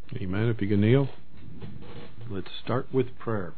Amen. If you can kneel, let's start with prayer.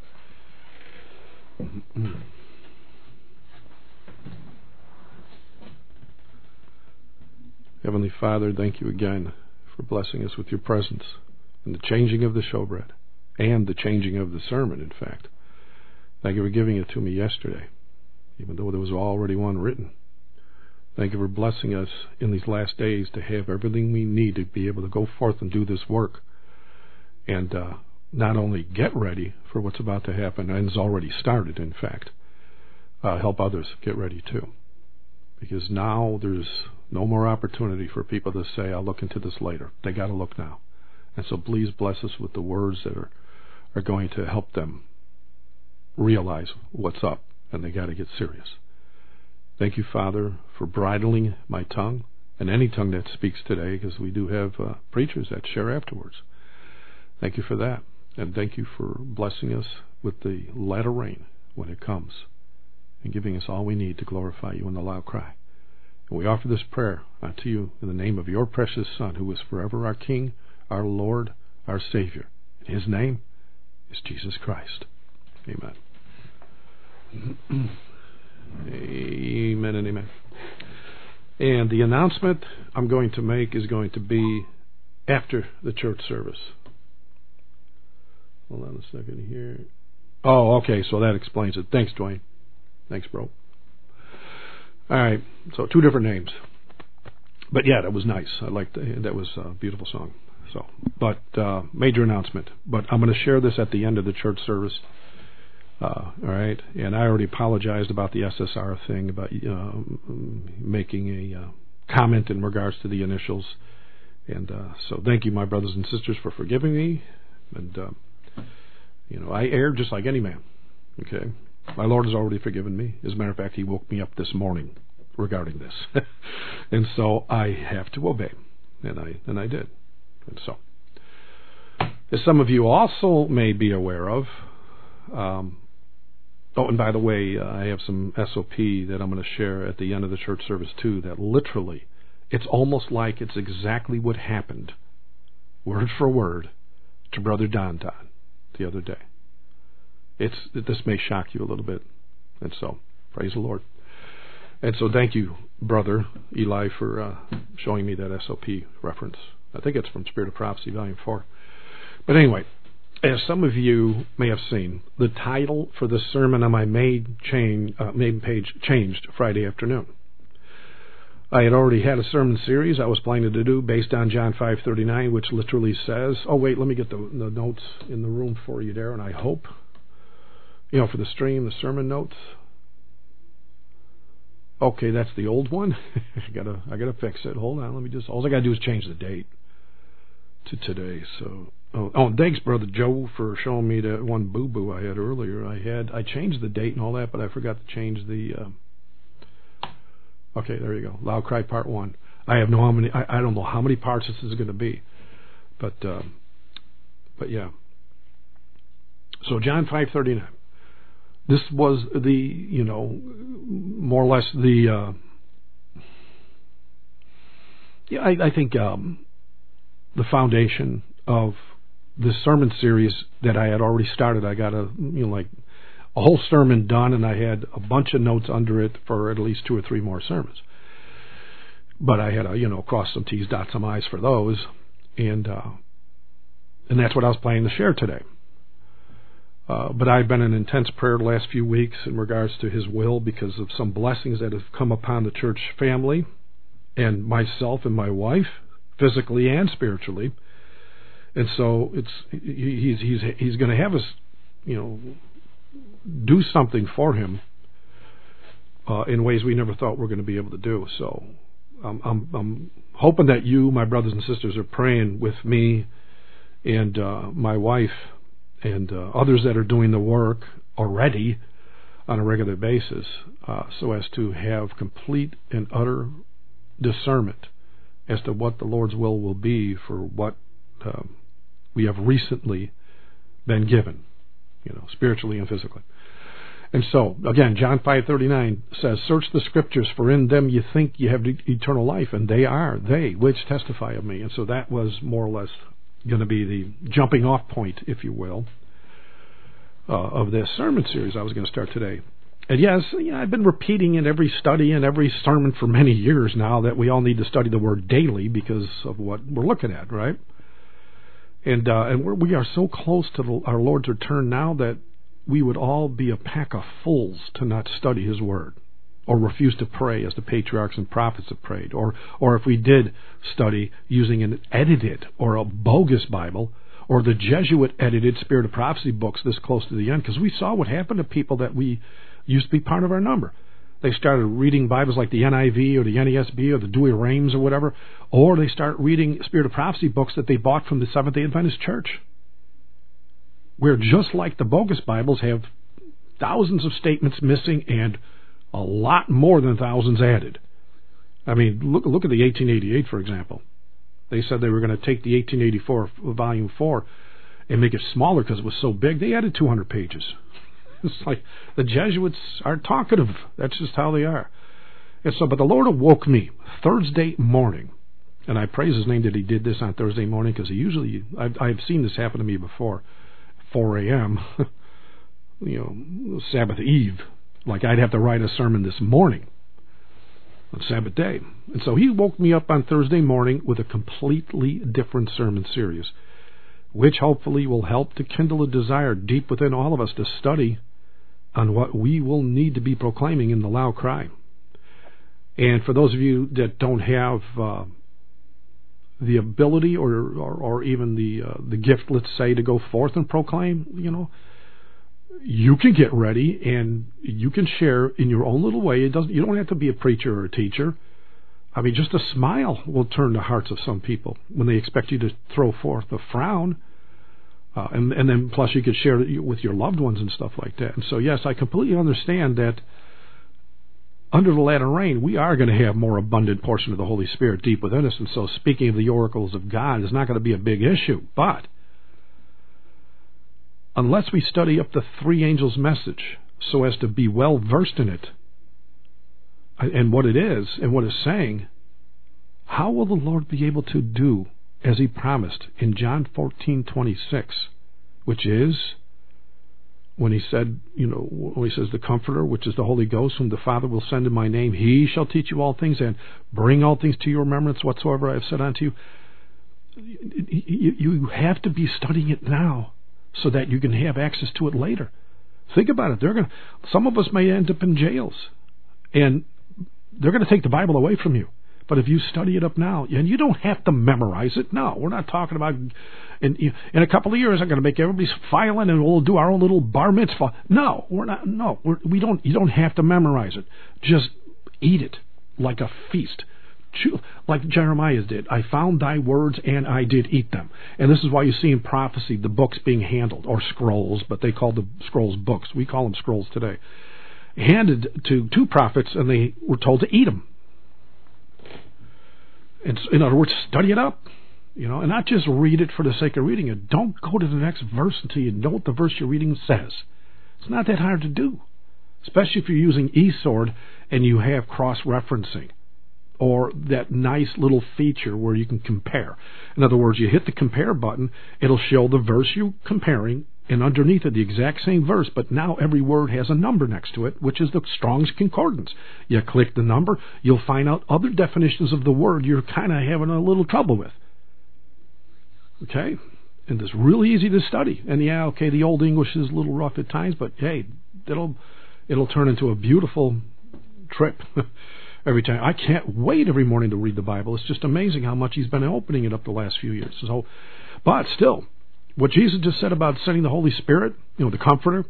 Heavenly Father, thank you again for blessing us with your presence and the changing of the showbread and the changing of the sermon, in fact. Thank you for giving it to me yesterday, even though there was already one written. Thank you for blessing us in these last days to have everything we need to be able to go forth and do this work and not only get ready for what's about to happen, and has already started, in fact, help others get ready too. Because now there's no more opportunity for people to say, I'll look into this later. They got to look now. And so please bless us with the words that are going to help them realize what's up, and they got to get serious. Thank you, Father, for bridling my tongue and any tongue that speaks today, because we do have preachers that share afterwards. Thank you for that. And thank you for blessing us with the latter rain when it comes, and giving us all we need to glorify you in the loud cry. And we offer this prayer unto you in the name of your precious Son, who is forever our King, our Lord, our Savior. And his name is Jesus Christ. Amen. Amen and amen. And the announcement I'm going to make is going to be after the church service. Hold on a second here. Oh, okay, so that explains it. Thanks, Dwayne. Thanks, bro. All right, so 2 different names. But yeah, that was nice. I liked that was a beautiful song. So, but major announcement. But I'm going to share this at the end of the church service. All right, and I already apologized about the SSR thing, about making a comment in regards to the initials. And so thank you, my brothers and sisters, for forgiving me. And, I erred just like any man. Okay? My Lord has already forgiven me. As a matter of fact, he woke me up this morning regarding this. And so I have to obey. And I did. And so, as some of you also may be aware of, and by the way, I have some SOP that I'm going to share at the end of the church service too, that literally, it's almost like it's exactly what happened, word for word, to Brother Don the other day. This may shock you a little bit, and so, praise the Lord. And so thank you, Brother Eli, for showing me that SOP reference. I think it's from Spirit of Prophecy, Volume 4. But anyway, as some of you may have seen, the title for the sermon on my main page changed Friday afternoon. I had already had a sermon series I was planning to do based on John 5:39, which literally says, oh wait, let me get the notes in the room for you there, and I hope, for the stream, the sermon notes. Okay, that's the old one. I gotta fix it. Hold on, all I gotta do is change the date to today. So, and thanks, Brother Joe, for showing me that one boo-boo I had earlier. I changed the date and all that, but I forgot to change the. Okay, there you go. Loud Cry Part 1. I don't know how many parts this is going to be, but yeah. So John 5:39. This was the more or less the. I think the foundation of this sermon series that I had already started. I got a whole sermon done, and I had a bunch of notes under it for at least 2 or 3 more sermons. But I had to cross some T's, dot some I's for those, and that's what I was planning to share today. But I've been in intense prayer the last few weeks in regards to His will, because of some blessings that have come upon the church family and myself and my wife, physically and spiritually. And so he's going to have us, do something for Him in ways we never thought we were going to be able to do. So I'm hoping that you, my brothers and sisters, are praying with me and my wife and others that are doing the work already on a regular basis, so as to have complete and utter discernment as to what the Lord's will be for what we have recently been given, spiritually and physically. And so, again, John 5:39 says, "Search the Scriptures, for in them you think you have eternal life, and they are they which testify of me." And so that was more or less going to be the jumping off point, if you will, of this sermon series I was going to start today. And yes, I've been repeating in every study and every sermon for many years now that we all need to study the Word daily because of what we're looking at, right? And we are so close to our Lord's return now that we would all be a pack of fools to not study His Word, or refuse to pray as the patriarchs and prophets have prayed, or if we did study using an edited or a bogus Bible, or the Jesuit-edited Spirit of Prophecy books this close to the end, because we saw what happened to people that we used to be part of our number. They started reading Bibles like the NIV or the NASB or the Douay-Rheims or whatever, or they start reading Spirit of Prophecy books that they bought from the Seventh-day Adventist Church, where just like the bogus Bibles have thousands of statements missing and a lot more than thousands added. I mean, look at the 1888, for example. They said they were going to take the 1884 Volume 4 and make it smaller because it was so big. They added 200 pages. It's like the Jesuits are talkative. That's just how they are. And so, but the Lord awoke me Thursday morning, and I praise His name that He did this on Thursday morning, because I've seen this happen to me before. 4 a.m., Sabbath Eve. Like I'd have to write a sermon this morning on Sabbath day. And so He woke me up on Thursday morning with a completely different sermon series, which hopefully will help to kindle a desire deep within all of us to study on what we will need to be proclaiming in the loud cry. And for those of you that don't have the ability or even the gift, let's say, to go forth and proclaim, you can get ready and you can share in your own little way. You don't have to be a preacher or a teacher. I mean, just a smile will turn the hearts of some people when they expect you to throw forth a frown. And then plus you could share it with your loved ones and stuff like that. And so, yes, I completely understand that under the latter rain, we are going to have more abundant portion of the Holy Spirit deep within us. And so speaking of the oracles of God is not going to be a big issue. But unless we study up the three angels' message so as to be well versed in it and what it is and what it's saying, how will the Lord be able to do as He promised in John 14:26, which is when He said, when He says, the Comforter, which is the Holy Ghost, whom the Father will send in my name, He shall teach you all things and bring all things to your remembrance whatsoever I have said unto you. You have to be studying it now so that you can have access to it later. Think about it. Some of us may end up in jails, and they're going to take the Bible away from you. But if you study it up now, and you don't have to memorize it. No, we're not talking about in a couple of years I'm going to make everybody violent and we'll do our own little bar mitzvah. No, we're not. No, we don't. You don't have to memorize it. Just eat it like a feast, like Jeremiah did. I found thy words and I did eat them. And this is why you see in prophecy the books being handled, or scrolls, but they call the scrolls books. We call them scrolls today. Handed to two prophets, and they were told to eat them. And in other words, study it up, and not just read it for the sake of reading it. Don't go to the next verse until you know what the verse you're reading says. It's not that hard to do, especially if you're using eSword and you have cross-referencing, or that nice little feature where you can compare. In other words, you hit the compare button, it'll show the verse you're comparing, and underneath it the exact same verse, but now every word has a number next to it, which is the Strong's Concordance. You click the number, you'll find out other definitions of the word you're kind of having a little trouble with. Okay? And it's really easy to study. And the Old English is a little rough at times, but hey, it'll turn into a beautiful trip every time. I can't wait every morning to read the Bible. It's just amazing how much He's been opening it up the last few years. So, but still, what Jesus just said about sending the Holy Spirit, the Comforter,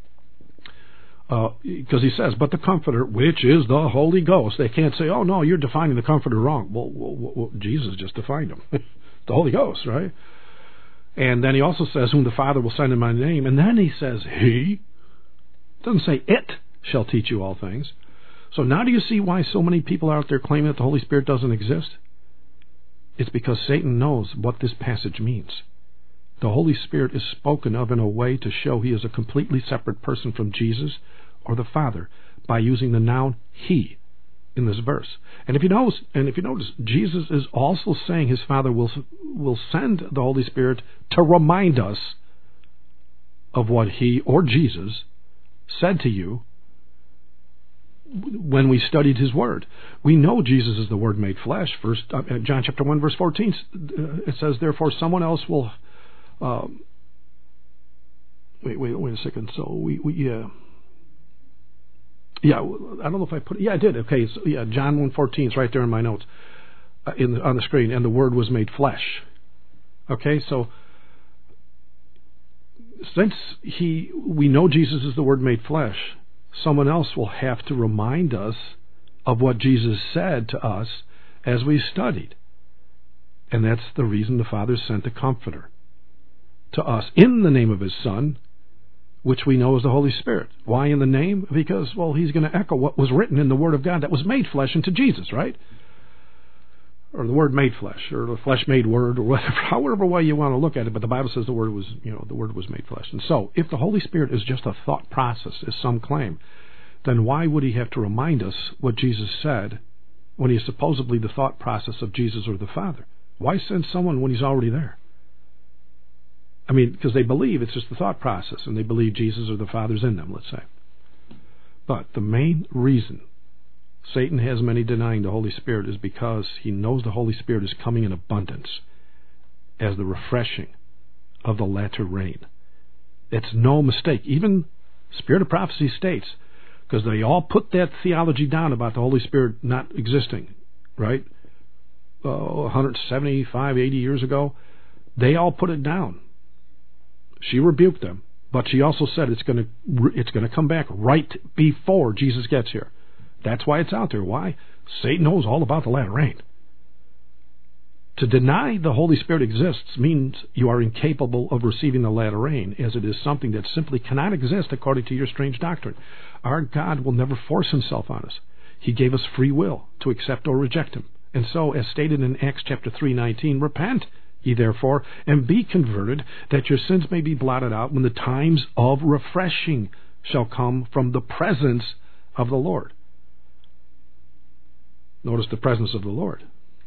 because He says, but the Comforter, which is the Holy Ghost. They can't say, oh, no, you're defining the Comforter wrong. Well, Jesus just defined Him. The Holy Ghost, right? And then He also says, whom the Father will send in my name. And then He says, He. It doesn't say it shall teach you all things. So now do you see why so many people are out there claiming that the Holy Spirit doesn't exist? It's because Satan knows what this passage means. The Holy Spirit is spoken of in a way to show He is a completely separate person from Jesus or the Father by using the noun He. in this verse. And if you notice, Jesus is also saying his Father will send the Holy Spirit to remind us of what he or Jesus said to you when we studied his word. We know Jesus is the Word made flesh. John chapter 1 verse 14, it says, therefore someone else will wait a second. So we I don't know if I put it. Yeah, I did. Okay, so, John 1:14 is right there in my notes on the screen. And the Word was made flesh. Okay, so since we know Jesus is the Word made flesh, someone else will have to remind us of what Jesus said to us as we studied. And that's the reason the Father sent the Comforter to us in the name of his Son, which we know is the Holy Spirit. Why in the name? Because, he's going to echo what was written in the Word of God that was made flesh into Jesus, right? Or the Word made flesh, or the flesh made Word, or whatever, however way you want to look at it. But the Bible says the Word was made flesh. And so, if the Holy Spirit is just a thought process, as some claim, then why would he have to remind us what Jesus said when he is supposedly the thought process of Jesus or the Father? Why send someone when he's already there? I mean, because they believe it's just the thought process, and they believe Jesus or the Father's in them, let's say. But the main reason Satan has many denying the Holy Spirit is because he knows the Holy Spirit is coming in abundance as the refreshing of the latter rain. It's no mistake. Even Spirit of Prophecy states, because they all put that theology down about the Holy Spirit not existing, right? 175, 80 years ago, they all put it down. She rebuked them, but she also said it's going to come back right before Jesus gets here. That's why it's out there. Why? Satan knows all about the latter rain. To deny the Holy Spirit exists means you are incapable of receiving the latter rain, as it is something that simply cannot exist according to your strange doctrine. Our God will never force himself on us. He gave us free will to accept or reject him. And so, as stated in Acts chapter 3:19, repent ye therefore, and be converted, that your sins may be blotted out when the times of refreshing shall come from the presence of the Lord. Notice the presence of the Lord.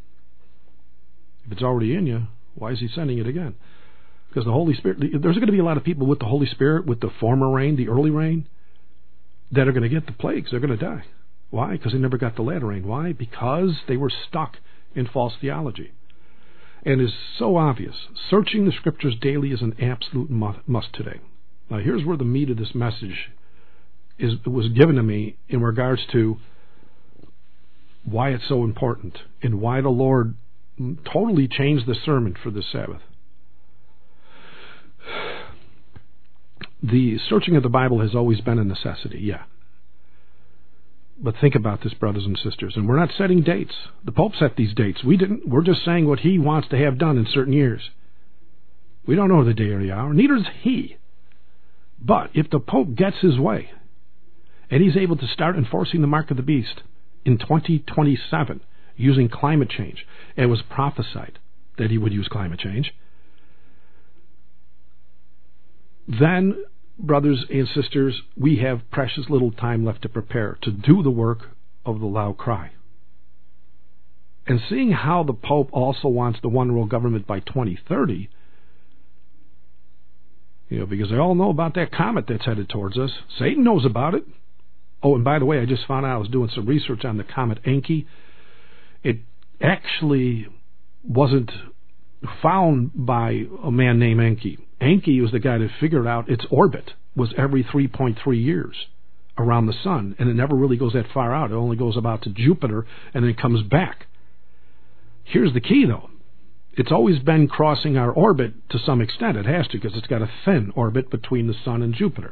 If it's already in you, why is he sending it again? Because the Holy Spirit, there's going to be a lot of people with the Holy Spirit, with the former rain, the early rain, that are going to get the plagues. They're going to die. Why? Because they never got the latter rain. Why? Because they were stuck in false theology. And is so obvious. Searching the Scriptures daily is an absolute must today. Now here's where the meat of this message was given to me in regards to why it's so important and why the Lord totally changed the sermon for this Sabbath. The searching of the Bible has always been a necessity, yeah. But think about this, brothers and sisters, and we're not setting dates. The Pope set these dates. We didn't. We're just saying what he wants to have done in certain years. We don't know the day or the hour, neither does he. But if the Pope gets his way, and he's able to start enforcing the mark of the beast in 2027 using climate change, and it was prophesied that he would use climate change, then, brothers and sisters, we have precious little time left to prepare to do the work of the loud cry. And seeing how the Pope also wants the one world government by 2030, because they all know about that comet that's headed towards us. Satan knows about it. Oh, and by the way, I just found out, I was doing some research on the comet Encke. It actually wasn't found by a man named Encke. Encke was the guy that figured out its orbit was every 3.3 years around the sun, and it never really goes that far out. It only goes about to Jupiter and then comes back. Here's the key, though. It's always been crossing our orbit to some extent. It has to, because it's got a thin orbit between the sun and Jupiter.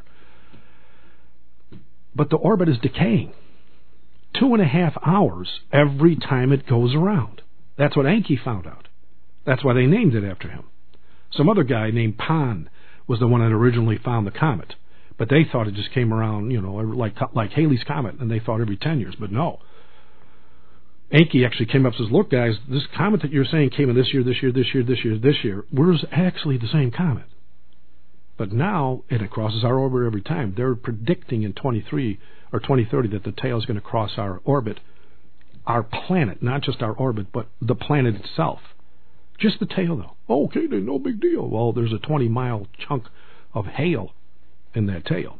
But the orbit is decaying. 2.5 hours every time it goes around. That's what Encke found out. That's why they named it after him. Some other guy named Pan was the one that originally found the comet. But they thought it just came around, like Halley's Comet, and they thought every 10 years. But no. Encke actually came up and says, look, guys, this comet that you're saying came in this year, where's actually the same comet? But now, and it crosses our orbit every time. They're predicting in 2030 that the tail is going to cross our orbit our planet, not just our orbit, but the planet itself. Just the tail, though. Oh, okay, then no big deal. Well, there's a 20-mile chunk of hail in that tail.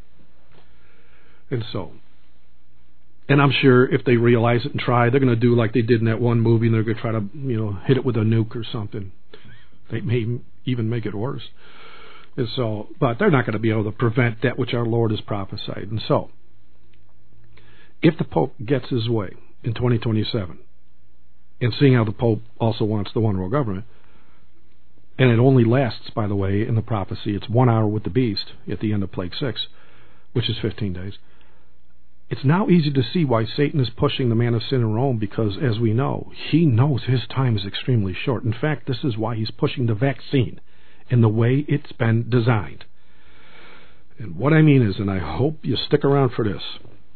And so, and I'm sure if they realize it and try, they're going to do like they did in that one movie, and they're going to try to, hit it with a nuke or something. They may even make it worse. And so, but they're not going to be able to prevent that which our Lord has prophesied. And so, if the Pope gets his way in 2027, and seeing how the Pope also wants the one world government, and it only lasts, by the way, in the prophecy, it's 1 hour with the beast at the end of Plague 6, which is 15 days. It's now easy to see why Satan is pushing the man of sin in Rome, because, as we know, he knows his time is extremely short. In fact, this is why he's pushing the vaccine in the way it's been designed. And what I mean is, and I hope you stick around for this,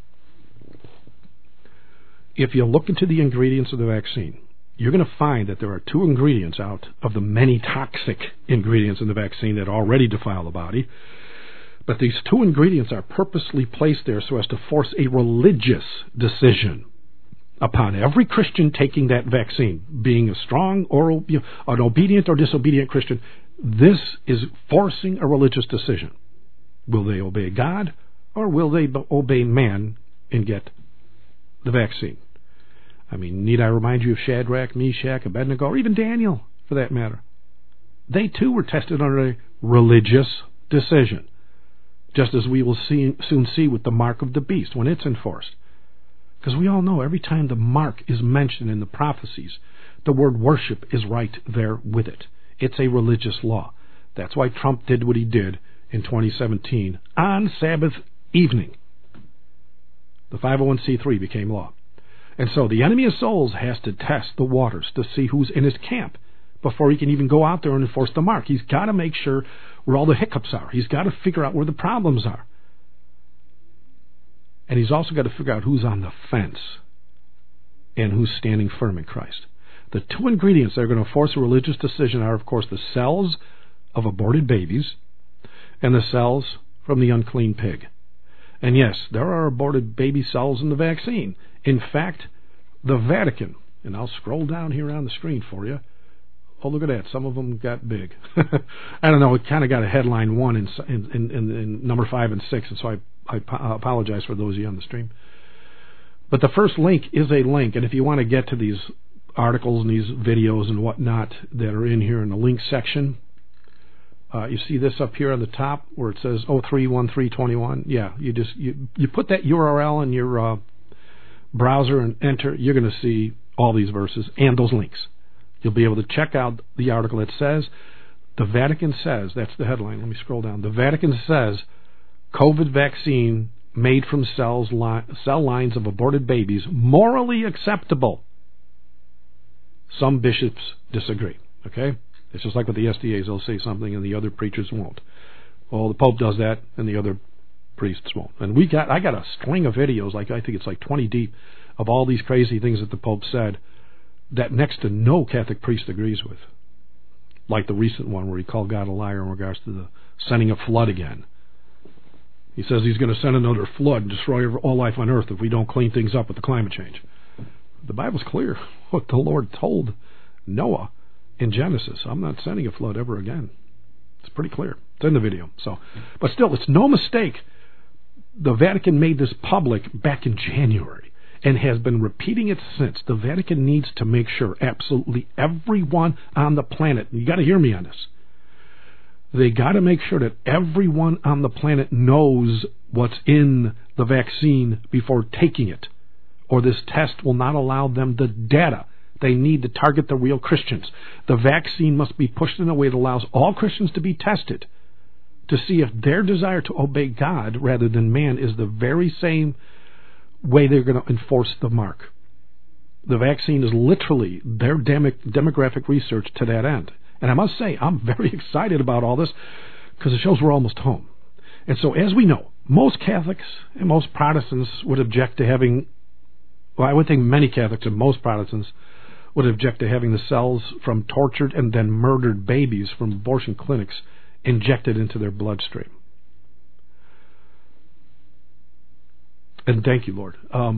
if you look into the ingredients of the vaccine, you're going to find that there are 2 ingredients out of the many toxic ingredients in the vaccine that already defile the body. But these 2 ingredients are purposely placed there so as to force a religious decision upon every Christian taking that vaccine, being a strong or an obedient or disobedient Christian. This is forcing a religious decision. Will they obey God, or will they obey man and get the vaccine? I mean, need I remind you of Shadrach, Meshach, Abednego, or even Daniel, for that matter? They too were tested under a religious decision, just as we will soon see with the mark of the beast when it's enforced. Because we all know every time the mark is mentioned in the prophecies, the word worship is right there with it. It's a religious law. That's why Trump did what he did in 2017 on Sabbath evening. The 501c3 became law. And so the enemy of souls has to test the waters to see who's in his camp before he can even go out there and enforce the mark. He's got to make sure where all the hiccups are. He's got to figure out where the problems are. And he's also got to figure out who's on the fence and who's standing firm in Christ. The 2 ingredients that are going to force a religious decision are, of course, the cells of aborted babies and the cells from the unclean pig. And yes, there are aborted baby cells in the vaccine. In fact, the Vatican, and I'll scroll down here on the screen for you. Oh, look at that. Some of them got big. I don't know. It kind of got a headline 1 in number 5 and 6, and so I apologize for those of you on the stream. But the first link is a link, and if you want to get to these articles and these videos and whatnot that are in here in the link section, you see this up here on the top where it says 031321. Yeah, you put that URL in your browser and enter. You're going to see all these verses and those links. You'll be able to check out the article that says, the Vatican says, that's the headline. Let me scroll down. The Vatican says, COVID vaccine made from cell lines of aborted babies morally acceptable. Some bishops disagree. Okay? It's just like with the SDAs. They'll say something and the other preachers won't. Well, the Pope does that and the other priests won't. And I got a string of videos, I think it's like 20 deep, of all these crazy things that the Pope said that next to no Catholic priest agrees with. Like the recent one where he called God a liar in regards to the sending a flood again. He says he's going to send another flood and destroy all life on earth if we don't clean things up with the climate change. The Bible's clear what the Lord told Noah in Genesis. I'm not sending a flood ever again. It's pretty clear. It's in the video. But still, it's no mistake. The Vatican made this public back in January and has been repeating it since. The Vatican needs to make sure absolutely everyone on the planet, and you got to hear me on this, they got to make sure that everyone on the planet knows what's in the vaccine before taking it, or this test will not allow them the data they need to target the real Christians. The vaccine must be pushed in a way that allows all Christians to be tested to see if their desire to obey God rather than man is the very same way they're going to enforce the mark. The vaccine is literally their demographic research to that end. And I must say, I'm very excited about all this because it shows we're almost home. And so, as we know, most Catholics and most Protestants would object to having, well, I would think many Catholics and most Protestants would object to having the cells from tortured and then murdered babies from abortion clinics injected into their bloodstream. And thank you, Lord.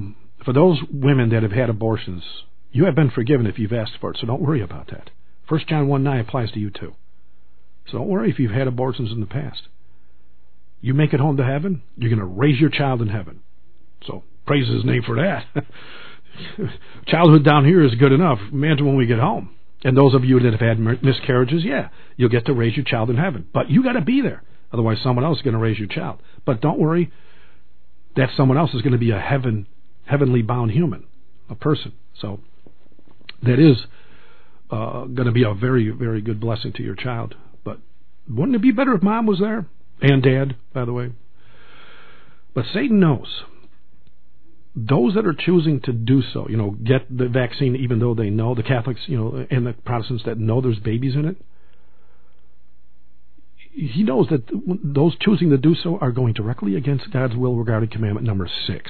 For those women that have had abortions, you have been forgiven if you've asked for it, so don't worry about that. 1 John 1:9 applies to you too. So don't worry if you've had abortions in the past. You make it home to heaven, you're going to raise your child in heaven. So praise his name for that. Childhood down here is good enough. Imagine when we get home. And those of you that have had miscarriages, yeah, you'll get to raise your child in heaven. But you got to be there. Otherwise, someone else is going to raise your child. But don't worry, that someone else is going to be a heavenly bound human, a person. So that is going to be a very, very good blessing to your child. But wouldn't it be better if mom was there? And dad, by the way. But Satan knows. Those that are choosing to do so, get the vaccine even though they know, the Catholics, and the Protestants that know there's babies in it, he knows that those choosing to do so are going directly against God's will regarding commandment number 6.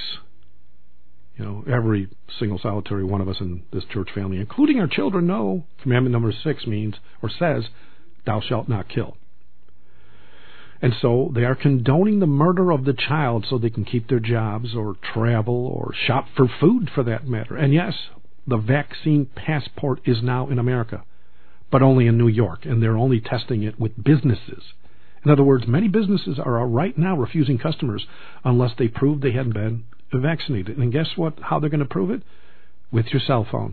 Every single solitary one of us in this church family, including our children, know commandment number 6 means, or says, thou shalt not kill. And so they are condoning the murder of the child so they can keep their jobs or travel or shop for food for that matter. And yes, the vaccine passport is now in America, but only in New York, and they're only testing it with businesses. In other words, many businesses are right now refusing customers unless they prove they hadn't been vaccinated. And guess what? How they're going to prove it? With your cell phone.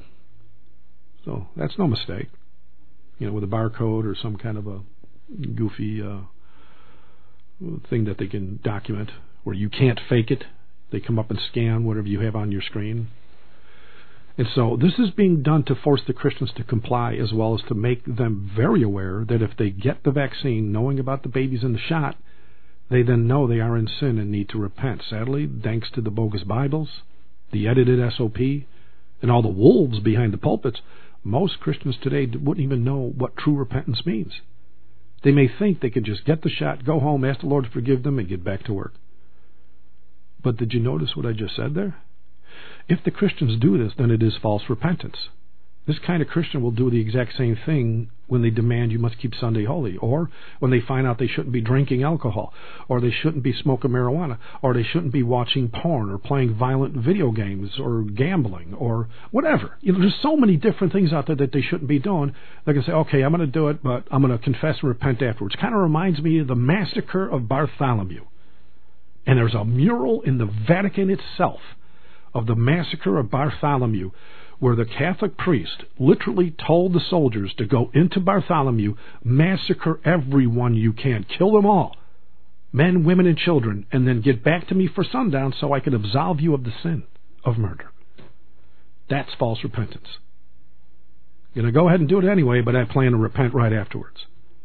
So that's no mistake. With a barcode or some kind of a goofy thing that they can document where you can't fake it. They come up and scan whatever you have on your screen. And so this is being done to force the Christians to comply, as well as to make them very aware that if they get the vaccine, knowing about the babies in the shot, they then know they are in sin and need to repent. Sadly, thanks to the bogus Bibles, the edited SOP, and all the wolves behind the pulpits, most Christians today wouldn't even know what true repentance means. They may think they could just get the shot, go home, ask the Lord to forgive them, and get back to work. But did you notice what I just said there? If the Christians do this, then it is false repentance. This kind of Christian will do the exact same thing when they demand you must keep Sunday holy, or when they find out they shouldn't be drinking alcohol, or they shouldn't be smoking marijuana, or they shouldn't be watching porn, or playing violent video games, or gambling, or whatever. There's so many different things out there that they shouldn't be doing. They're going to say, okay, I'm going to do it, but I'm going to confess and repent afterwards. Kind of reminds me of the massacre of Bartholomew. And there's a mural in the Vatican itself of the massacre of Bartholomew, where the Catholic priest literally told the soldiers to go into Bartholomew, massacre everyone you can, kill them all, men, women, and children, and then get back to me for sundown so I can absolve you of the sin of murder. That's false repentance. You're going to go ahead and do it anyway, but I plan to repent right afterwards.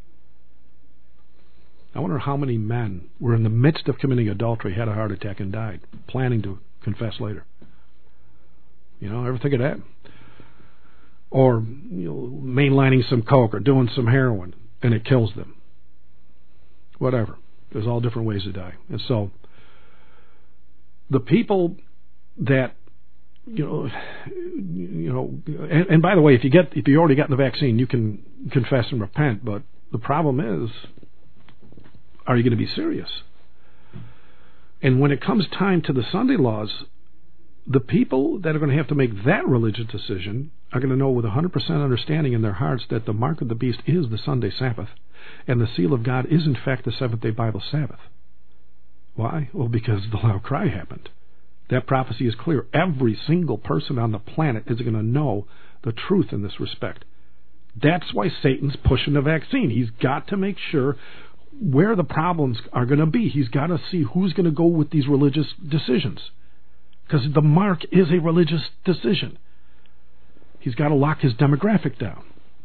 I wonder how many men were in the midst of committing adultery, had a heart attack, and died, planning to confess later. Ever think of that? Or mainlining some coke or doing some heroin, and it kills them. Whatever. There's all different ways to die. And so the people that and by the way, if you already got the vaccine, you can confess and repent. But the problem is, are you going to be serious? And when it comes time to the Sunday laws, the people that are going to have to make that religious decision are going to know with 100% understanding in their hearts that the mark of the beast is the Sunday Sabbath, and the seal of God is in fact the Seventh-day Bible Sabbath. Why? Well, because the loud cry happened. That prophecy is clear. Every single person on the planet is going to know the truth in this respect. That's why Satan's pushing the vaccine. He's got to make sure where the problems are going to be. He's got to see who's going to go with these religious decisions. Because the mark is a religious decision. He's got to lock his demographic down.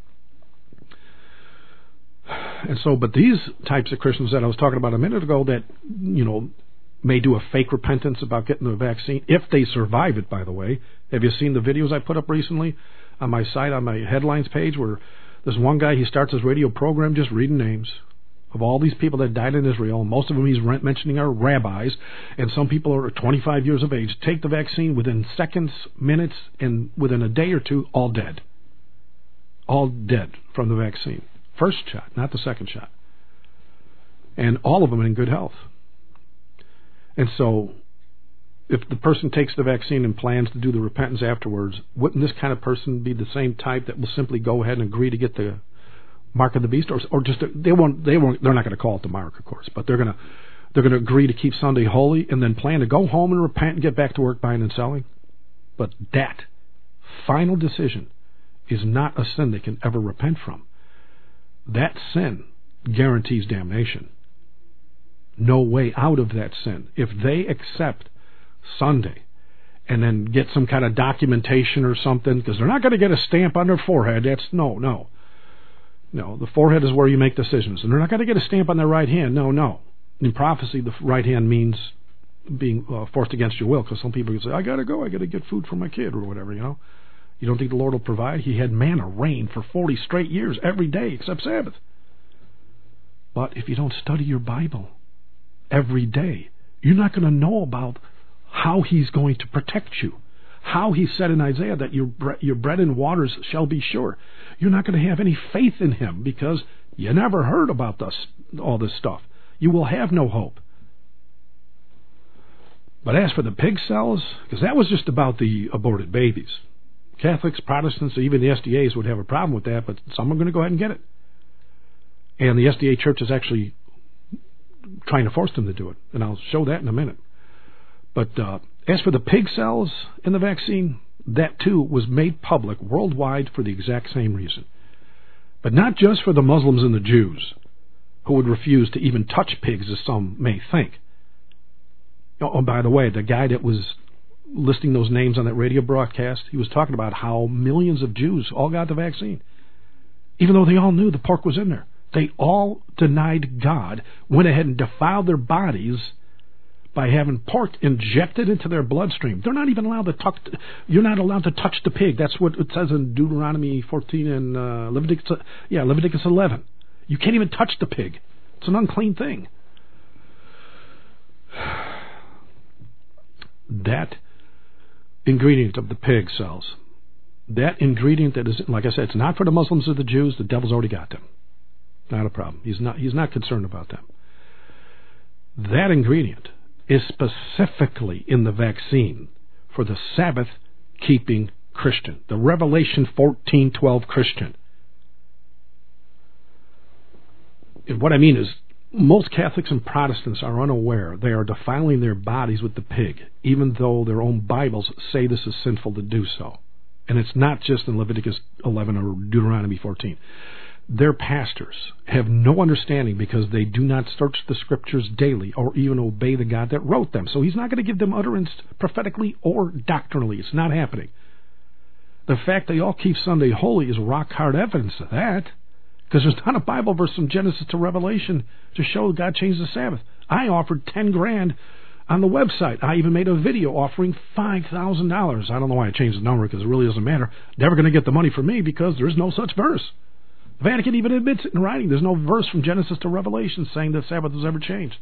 And so, but these types of Christians that I was talking about a minute ago that, may do a fake repentance about getting the vaccine, if they survive it, by the way. Have you seen the videos I put up recently on my site, on my headlines page, where there's one guy, he starts his radio program just reading names of all these people that died in Israel. Most of them he's mentioning are rabbis, and some people are 25 years of age, take the vaccine within seconds, minutes, and within a day or two, all dead. All dead from the vaccine. First shot, not the second shot. And all of them in good health. And so if the person takes the vaccine and plans to do the repentance afterwards, wouldn't this kind of person be the same type that will simply go ahead and agree to get the mark of the beast, or just they're not going to call it the mark, of course, but they're going to agree to keep Sunday holy and then plan to go home and repent and get back to work buying and selling? But that final decision is not a sin they can ever repent from. That sin guarantees damnation. No way out of that sin. If they accept Sunday and then get some kind of documentation or something, because they're not going to get a stamp on their forehead. That's no. The forehead is where you make decisions, and they're not going to get a stamp on their right hand. No. In prophecy, the right hand means being forced against your will, because some people can say, I got to go, I got to get food for my kid or whatever, You don't think the Lord will provide? He had manna rain for 40 straight years every day except Sabbath. But if you don't study your Bible every day, you're not going to know about how He's going to protect you. How He said in Isaiah that your bread and waters shall be sure. You're not going to have any faith in Him because you never heard about all this stuff. You will have no hope. But as for the pig cells, because that was just about the aborted babies. Catholics, Protestants, even the SDAs would have a problem with that, but some are going to go ahead and get it. And the SDA church is actually trying to force them to do it, and I'll show that in a minute. But as for the pig cells in the vaccine, that too was made public worldwide for the exact same reason. But not just for the Muslims and the Jews, who would refuse to even touch pigs, as some may think. Oh, by the way, the guy that was listing those names on that radio broadcast, he was talking about how millions of Jews all got the vaccine, even though they all knew the pork was in there. They all denied God, went ahead and defiled their bodies by having pork injected into their bloodstream. They're not even allowed to touch. You're not allowed to touch the pig. That's what it says in Deuteronomy 14 and Leviticus 11. You can't even touch the pig. It's an unclean thing. That ingredient of the pig cells, that ingredient that is, like I said, it's not for the Muslims or the Jews. The devil's already got them. Not a problem. He's not concerned about them. That ingredient is specifically in the vaccine for the Sabbath-keeping Christian, the Revelation 14:12 Christian. And what I mean is, most Catholics and Protestants are unaware they are defiling their bodies with the pig, even though their own Bibles say this is sinful to do so. And it's not just in Leviticus 11 or Deuteronomy 14. Their pastors have no understanding because they do not search the Scriptures daily or even obey the God that wrote them. So He's not going to give them utterance prophetically or doctrinally. It's not happening. The fact they all keep Sunday holy is rock-hard evidence of that, because there's not a Bible verse from Genesis to Revelation to show God changed the Sabbath. I offered $10,000 on the website. I even made a video offering $5,000. I don't know why I changed the number, because it really doesn't matter. Never going to get the money from me because there is no such verse. The Vatican even admits it in writing. There's no verse from Genesis to Revelation saying that Sabbath was ever changed.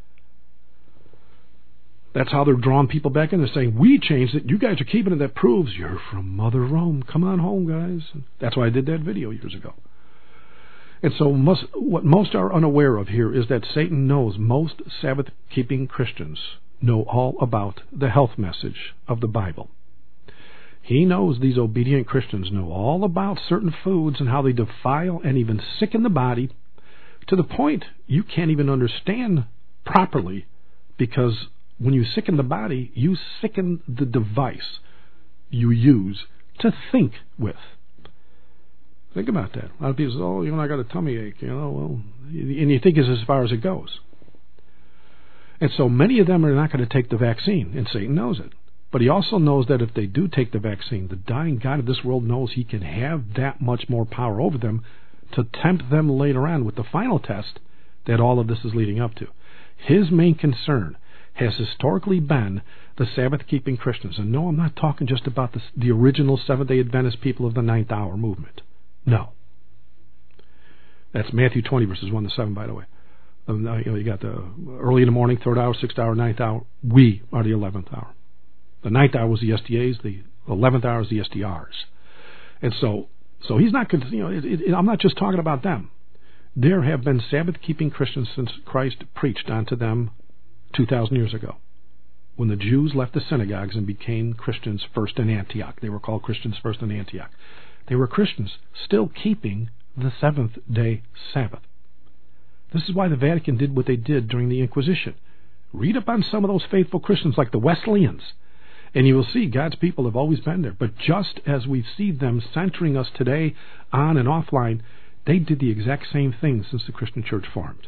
That's how they're drawing people back in. They're saying, we changed it. You guys are keeping it. That proves you're from Mother Rome. Come on home, guys. That's why I did that video years ago. And so what most are unaware of here is that Satan knows most Sabbath-keeping Christians know all about the health message of the Bible. He knows these obedient Christians know all about certain foods and how they defile and even sicken the body to the point you can't even understand properly, because when you sicken the body, you sicken the device you use to think with. Think about that. A lot of people say, oh, I got a tummy ache, well, and you think it's as far as it goes. And so many of them are not going to take the vaccine, and Satan knows it. But he also knows that if they do take the vaccine, the dying God of this world knows he can have that much more power over them to tempt them later on with the final test that all of this is leading up to. His main concern has historically been the Sabbath-keeping Christians. And no, I'm not talking just about the original Seventh-day Adventist people of the Ninth Hour movement. No. That's Matthew 20, verses 1 to 7, by the way. You got the early in the morning, third hour, sixth hour, ninth hour. We are the 11th hour. The ninth hour was the SDAs. The 11th hour is the SDRs. And so he's not, I'm not just talking about them. There have been Sabbath-keeping Christians since Christ preached unto them 2,000 years ago. when the Jews left the synagogues and became Christians first in Antioch. They were called Christians first in Antioch. They were Christians still keeping the seventh-day Sabbath. This is why the Vatican did what they did during the Inquisition. Read up on some of those faithful Christians like the Wesleyans, and you will see God's people have always been there. But just as we see them centering us today on and offline, they did the exact same thing since the Christian church formed.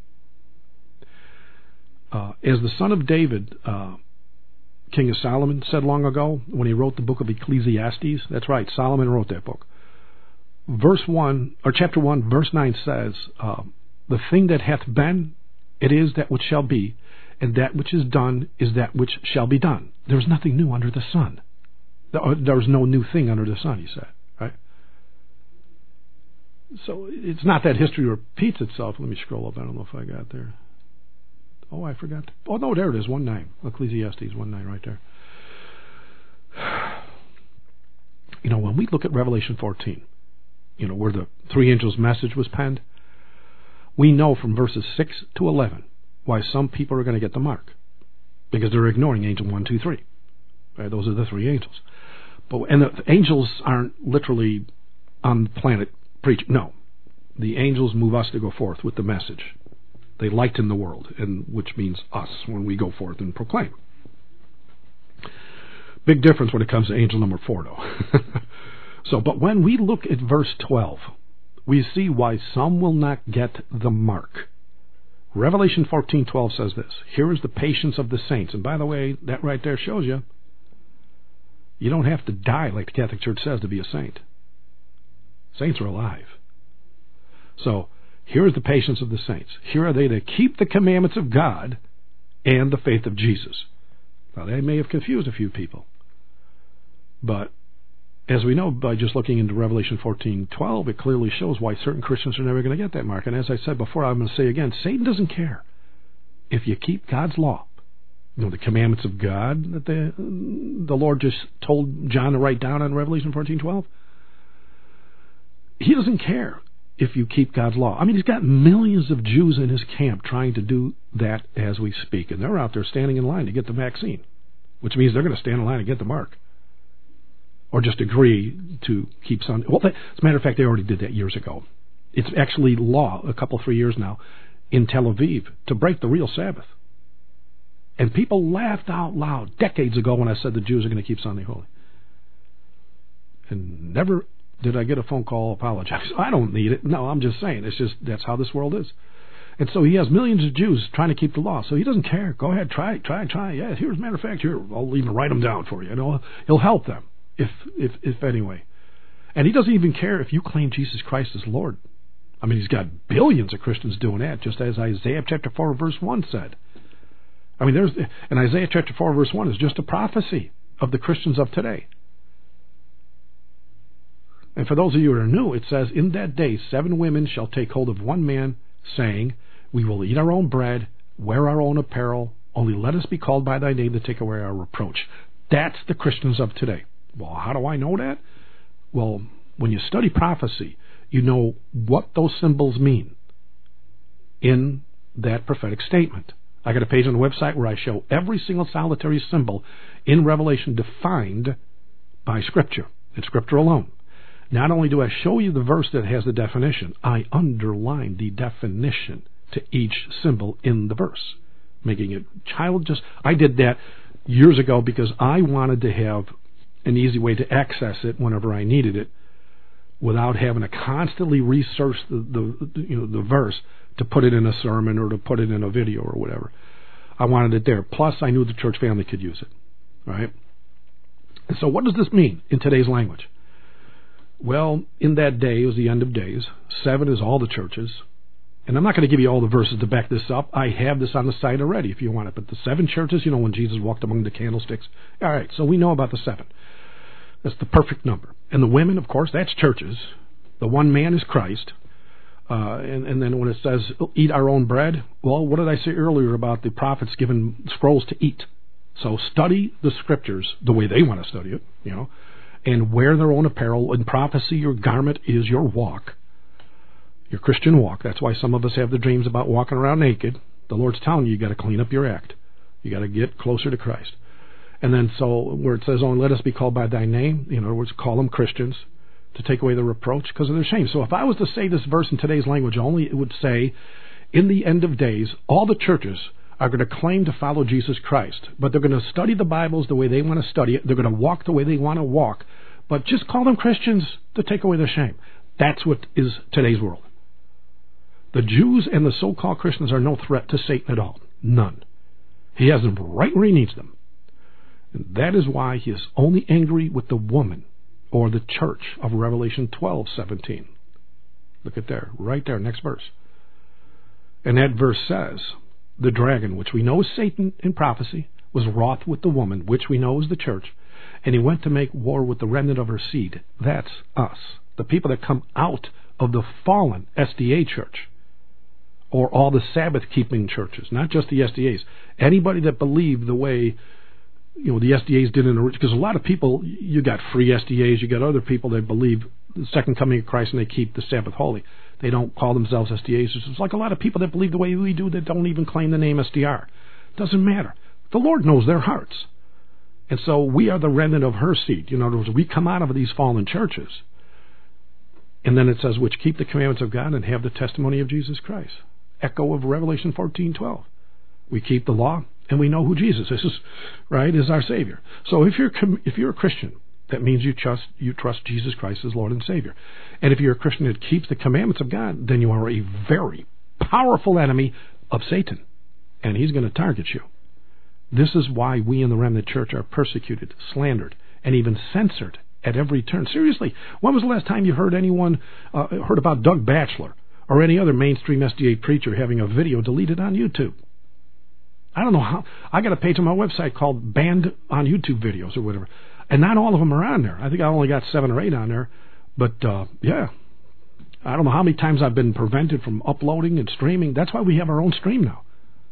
As the son of David, King of Solomon, said long ago when he wrote the book of Ecclesiastes, that's right, Solomon wrote that book. Chapter 1, verse 9 says, the thing that hath been, it is that which shall be, and that which is done is that which shall be done. There is nothing new under the sun. There is no new thing under the sun, he said. Right? So it's not that history repeats itself. Let me scroll up. I don't know if I got there. Oh, I forgot. Oh, no, there it is, 1:9. Ecclesiastes 1:9 right there. When we look at Revelation 14, where the three angels' message was penned, we know from verses 6 to 11 why some people are going to get the mark. Because they're ignoring angel 1, 2, 3. Right? Those are the three angels. And the angels aren't literally on the planet preaching. No. The angels move us to go forth with the message. They lighten the world, which means us when we go forth and proclaim. Big difference when it comes to angel number 4, though. But when we look at verse 12, we see why some will not get the mark. Revelation 14:12 says this, here is the patience of the saints. And by the way, that right there shows you don't have to die, like the Catholic Church says, to be a saint. Saints are alive. So, here is the patience of the saints. Here are they that keep the commandments of God and the faith of Jesus. Now, they may have confused a few people. But as we know by just looking into Revelation 14:12, it clearly shows why certain Christians are never going to get that mark. And as I said before, I'm going to say again, Satan doesn't care if you keep God's law. The commandments of God that the Lord just told John to write down on Revelation 14:12. He doesn't care if you keep God's law. I mean, he's got millions of Jews in his camp trying to do that as we speak. And they're out there standing in line to get the vaccine, which means they're going to stand in line and get the mark. Or just agree to keep Sunday. Well, as a matter of fact, they already did that years ago. It's actually law, 3 years now, in Tel Aviv, to break the real Sabbath. And people laughed out loud decades ago when I said the Jews are going to keep Sunday holy. And never did I get a phone call apologize. I don't need it. No, I'm just saying. It's just that's how this world is. And so he has millions of Jews trying to keep the law. So he doesn't care. Go ahead, try. Yeah, here's a matter of fact, here, I'll even write them down for you. He'll help them, if anyway. And he doesn't even care if you claim Jesus Christ as Lord. I mean, he's got billions of Christians doing that, just as Isaiah chapter 4, verse 1 said. I mean, and Isaiah chapter 4, verse 1 is just a prophecy of the Christians of today. And for those of you who are new, it says, in that day 7 women shall take hold of one man, saying, we will eat our own bread, wear our own apparel, only let us be called by thy name to take away our reproach. That's the Christians of today. Well, how do I know that? Well, when you study prophecy, you know what those symbols mean in that prophetic statement. I got a page on the website where I show every single solitary symbol in Revelation defined by Scripture, and Scripture alone. Not only do I show you the verse that has the definition, I underline the definition to each symbol in the verse, making it just. I did that years ago because I wanted to have an easy way to access it whenever I needed it, without having to constantly research the verse to put it in a sermon or to put it in a video or whatever. I wanted it there. Plus, I knew the church family could use it. Right? And so what does this mean in today's language? Well, in that day, it was the end of days. 7 is all the churches. And I'm not going to give you all the verses to back this up. I have this on the site already if you want it. But the 7 churches, when Jesus walked among the candlesticks. All right, so we know about the 7. That's the perfect number. And the women, of course, that's churches. The one man is Christ. And then when it says, eat our own bread, well, what did I say earlier about the prophets given scrolls to eat? So study the Scriptures the way they want to study it, and wear their own apparel. In prophecy, your garment is your walk, your Christian walk. That's why some of us have the dreams about walking around naked. The Lord's telling you got to clean up your act. You got to get closer to Christ. And then so where it says, "Oh, let us be called by thy name," in other words, call them Christians, to take away the reproach because of their shame. So if I was to say this verse in today's language only, it would say, in the end of days, all the churches are going to claim to follow Jesus Christ, but they're going to study the Bibles the way they want to study it. They're going to walk the way they want to walk, but just call them Christians to take away their shame. That's what is today's world. The Jews and the so-called Christians are no threat to Satan at all. None. He has them right where he needs them. And that is why he is only angry with the woman or the church of Revelation 12:17. Look at there, right there, next verse. And that verse says, the dragon, which we know is Satan in prophecy, was wroth with the woman, which we know is the church, and he went to make war with the remnant of her seed. That's us, the people that come out of the fallen SDA church, or all the Sabbath-keeping churches, not just the SDAs. Anybody that believed the way the SDAs did in the, because a lot of people, you got free SDAs, you got other people that believe the second coming of Christ and they keep the Sabbath holy. They don't call themselves SDAs. It's like a lot of people that believe the way we do that don't even claim the name SDR. Doesn't matter. The Lord knows their hearts. And so we are the remnant of her seed. In other words, we come out of these fallen churches. And then it says, which keep the commandments of God and have the testimony of Jesus Christ. Echo of Revelation 14:12. We keep the law and we know who Jesus is, right, is our Savior. So if you're a Christian, that means you trust Jesus Christ as Lord and Savior. And if you're a Christian that keeps the commandments of God, then you are a very powerful enemy of Satan. And he's going to target you. This is why we in the remnant church are persecuted, slandered, and even censored at every turn. Seriously, when was the last time you heard anyone heard about Doug Batchelor or any other mainstream SDA preacher having a video deleted on YouTube? I don't know how. I got a page on my website called Banned on YouTube Videos or whatever. And not all of them are on there. I think I only got 7 or 8 on there. But, yeah, I don't know how many times I've been prevented from uploading and streaming. That's why we have our own stream now.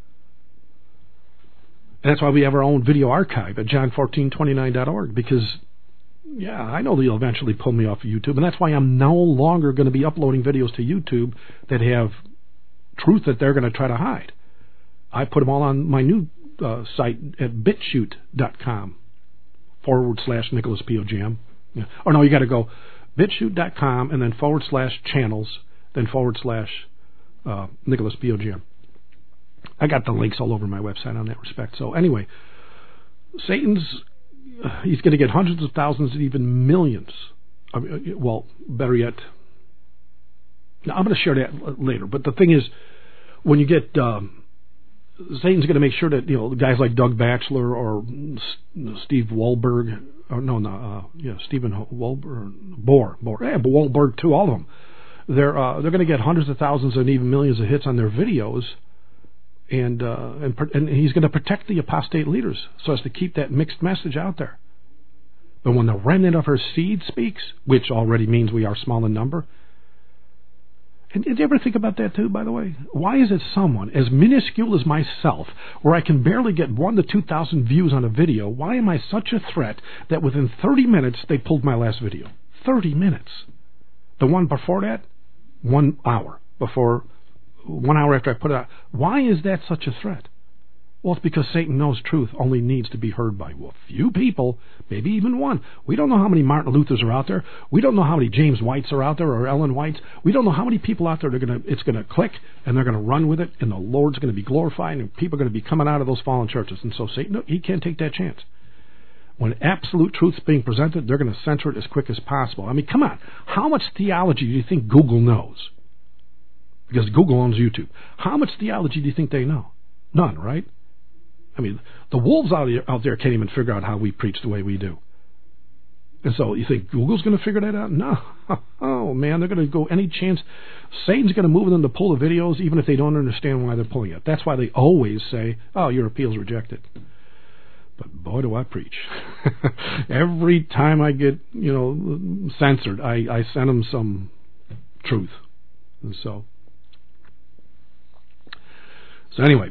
And that's why we have our own video archive at john1429.org. Because, yeah, I know they'll eventually pull me off of YouTube. And that's why I'm no longer going to be uploading videos to YouTube that have truth that they're going to try to hide. I put them all on my new site at bitshoot.com/Nicholas P.O. Jam. Yeah. Or no, you got to go bitshoot.com and then /channels, then /Nicholas P.O. Jam. I got the links all over my website on that respect. So anyway, he's going to get hundreds of thousands and even millions. Well, better yet, I'm going to share that later. But the thing is, when you get Satan's going to make sure that guys like Doug Batchelor or Steve Wohlberg, or Stephen Wohlberg too, all of them. They're going to get hundreds of thousands and even millions of hits on their videos, and he's going to protect the apostate leaders so as to keep that mixed message out there. But when the remnant of her seed speaks, which already means we are small in number. And did you ever think about that too, by the way? Why is it someone as minuscule as myself, where I can barely get 1,000 to 2,000 views on a video, why am I such a threat that within 30 minutes they pulled my last video? 30 minutes. The one before that, 1 hour. 1 hour after I put it out. Why is that such a threat? Well, it's because Satan knows truth only needs to be heard by a few people, maybe even one. We don't know how many Martin Luthers are out there. We don't know how many James Whites are out there or Ellen Whites. We don't know how many people out there it's going to click and they're going to run with it, and the Lord's going to be glorified, and people are going to be coming out of those fallen churches. And so Satan, he can't take that chance. When absolute truth's being presented, they're going to censor it as quick as possible. I mean, come on. How much theology do you think Google knows? Because Google owns YouTube. How much theology do you think they know? None, right? I mean, the wolves out there can't even figure out how we preach the way we do. And so you think Google's going to figure that out? No. Oh, man, they're going to go any chance. Satan's going to move them to pull the videos even if they don't understand why they're pulling it. That's why they always say, oh, your appeal's rejected. But boy, do I preach. Every time I get, censored, I send them some truth. And so anyway,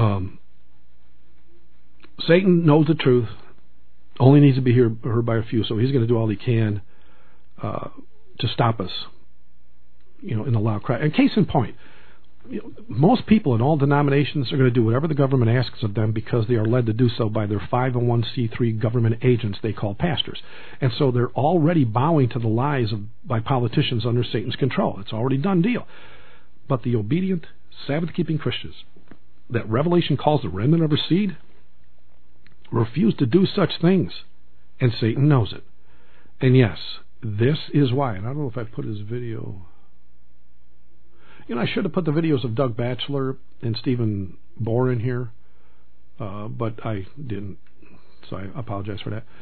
Satan knows the truth, only needs to be heard by a few, so he's going to do all he can to stop us, in the loud cry. And case in point, most people in all denominations are going to do whatever the government asks of them because they are led to do so by their 501c3 government agents they call pastors. And so they're already bowing to the lies by politicians under Satan's control. It's already done deal. But the obedient, Sabbath-keeping Christians that Revelation calls the remnant of her seed refuse to do such things. And Satan knows it. And yes, this is why. And I don't know if I put his video... I should have put the videos of Doug Batchelor and Stephen Bohr in here, but I didn't, so I apologize for that.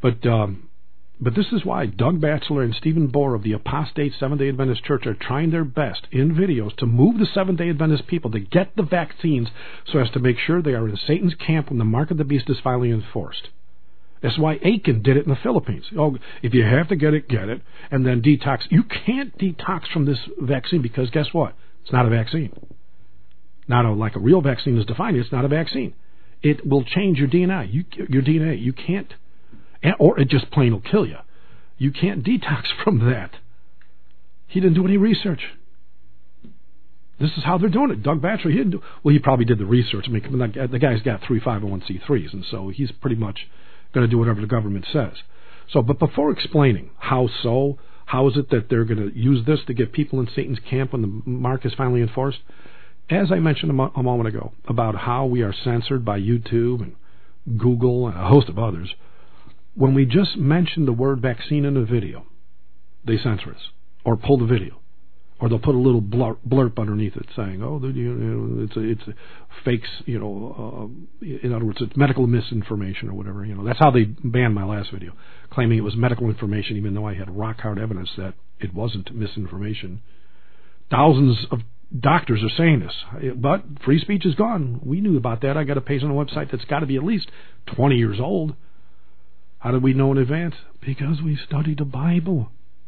But this is why Doug Batchelor and Stephen Bohr of the apostate Seventh-day Adventist Church are trying their best in videos to move the Seventh-day Adventist people to get the vaccines so as to make sure they are in Satan's camp when the mark of the beast is finally enforced. That's why Aiken did it in the Philippines. Oh, if you have to get it, and then detox. You can't detox from this vaccine because guess what? It's not a vaccine. Like a real vaccine is defined. It's not a vaccine. It will change your DNA. Your DNA. You can't, or it just plain will kill you. You can't detox from that. He didn't do any research. This is how they're doing it. Doug Batchelor, he probably did the research. I mean, the guy's got 3 501c3s, and so he's pretty much going to do whatever the government says. So, but before explaining how is it that they're going to use this to get people in Satan's camp when the mark is finally enforced? As I mentioned a moment ago about how we are censored by YouTube and Google and a host of others, when we just mention the word vaccine in a video, they censor us or pull the video. Or they'll put a little blurb underneath it saying, "Oh, it's fakes." In other words, it's medical misinformation or whatever. That's how they banned my last video, claiming it was medical information, even though I had rock hard evidence that it wasn't misinformation. Thousands of doctors are saying this, but free speech is gone. We knew about that. I got a page on the website that's got to be at least 20 years old. How did we know in advance? Because we studied the Bible.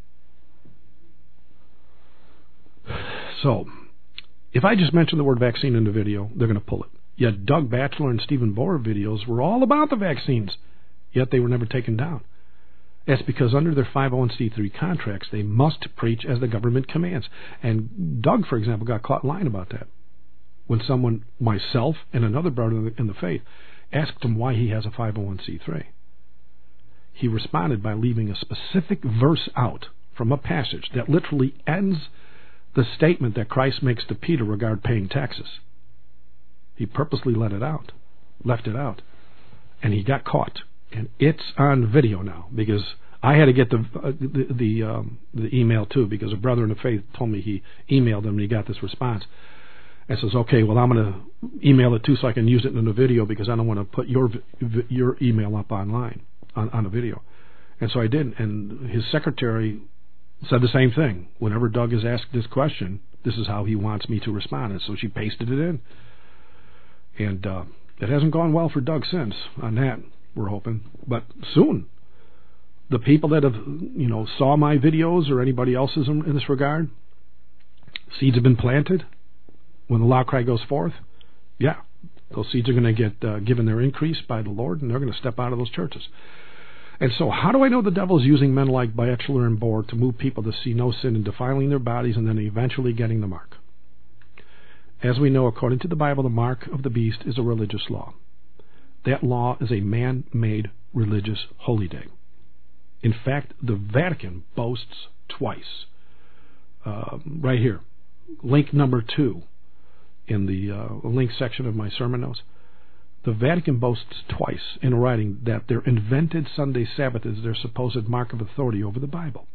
So, if I just mention the word vaccine in the video, they're going to pull it. Yet Doug Batchelor and Stephen Bohr videos were all about the vaccines, yet they were never taken down. That's because under their 501c3 contracts, they must preach as the government commands. And Doug, for example, got caught lying about that. When someone, myself and another brother in the faith, asked him why he has a 501c3, he responded by leaving a specific verse out from a passage that literally ends the statement that Christ makes to Peter regarding paying taxes. He purposely left it out, and he got caught. And it's on video now because I had to get the email too because a brother in the faith told me he emailed him and he got this response. And says, okay, well I'm going to email it too so I can use it in the video because I don't want to put your email up online on a video. And so I did, and his secretary said the same thing. Whenever Doug is asked this question, this is how he wants me to respond. And so she pasted it in. And it hasn't gone well for Doug since on that, we're hoping. But soon, the people that have, saw my videos or anybody else's in this regard, seeds have been planted. When the loud cry goes forth, yeah, those seeds are going to get given their increase by the Lord, and they're going to step out of those churches. And so how do I know the devil is using men like Batchelor and Bohr to move people to see no sin in defiling their bodies and then eventually getting the mark? As we know, according to the Bible, the mark of the beast is a religious law. That law is a man-made religious holy day. In fact, the Vatican boasts twice. Right here, link number 2 in the link section of my sermon notes. The Vatican boasts twice in writing that their invented Sunday Sabbath is their supposed mark of authority over the Bible.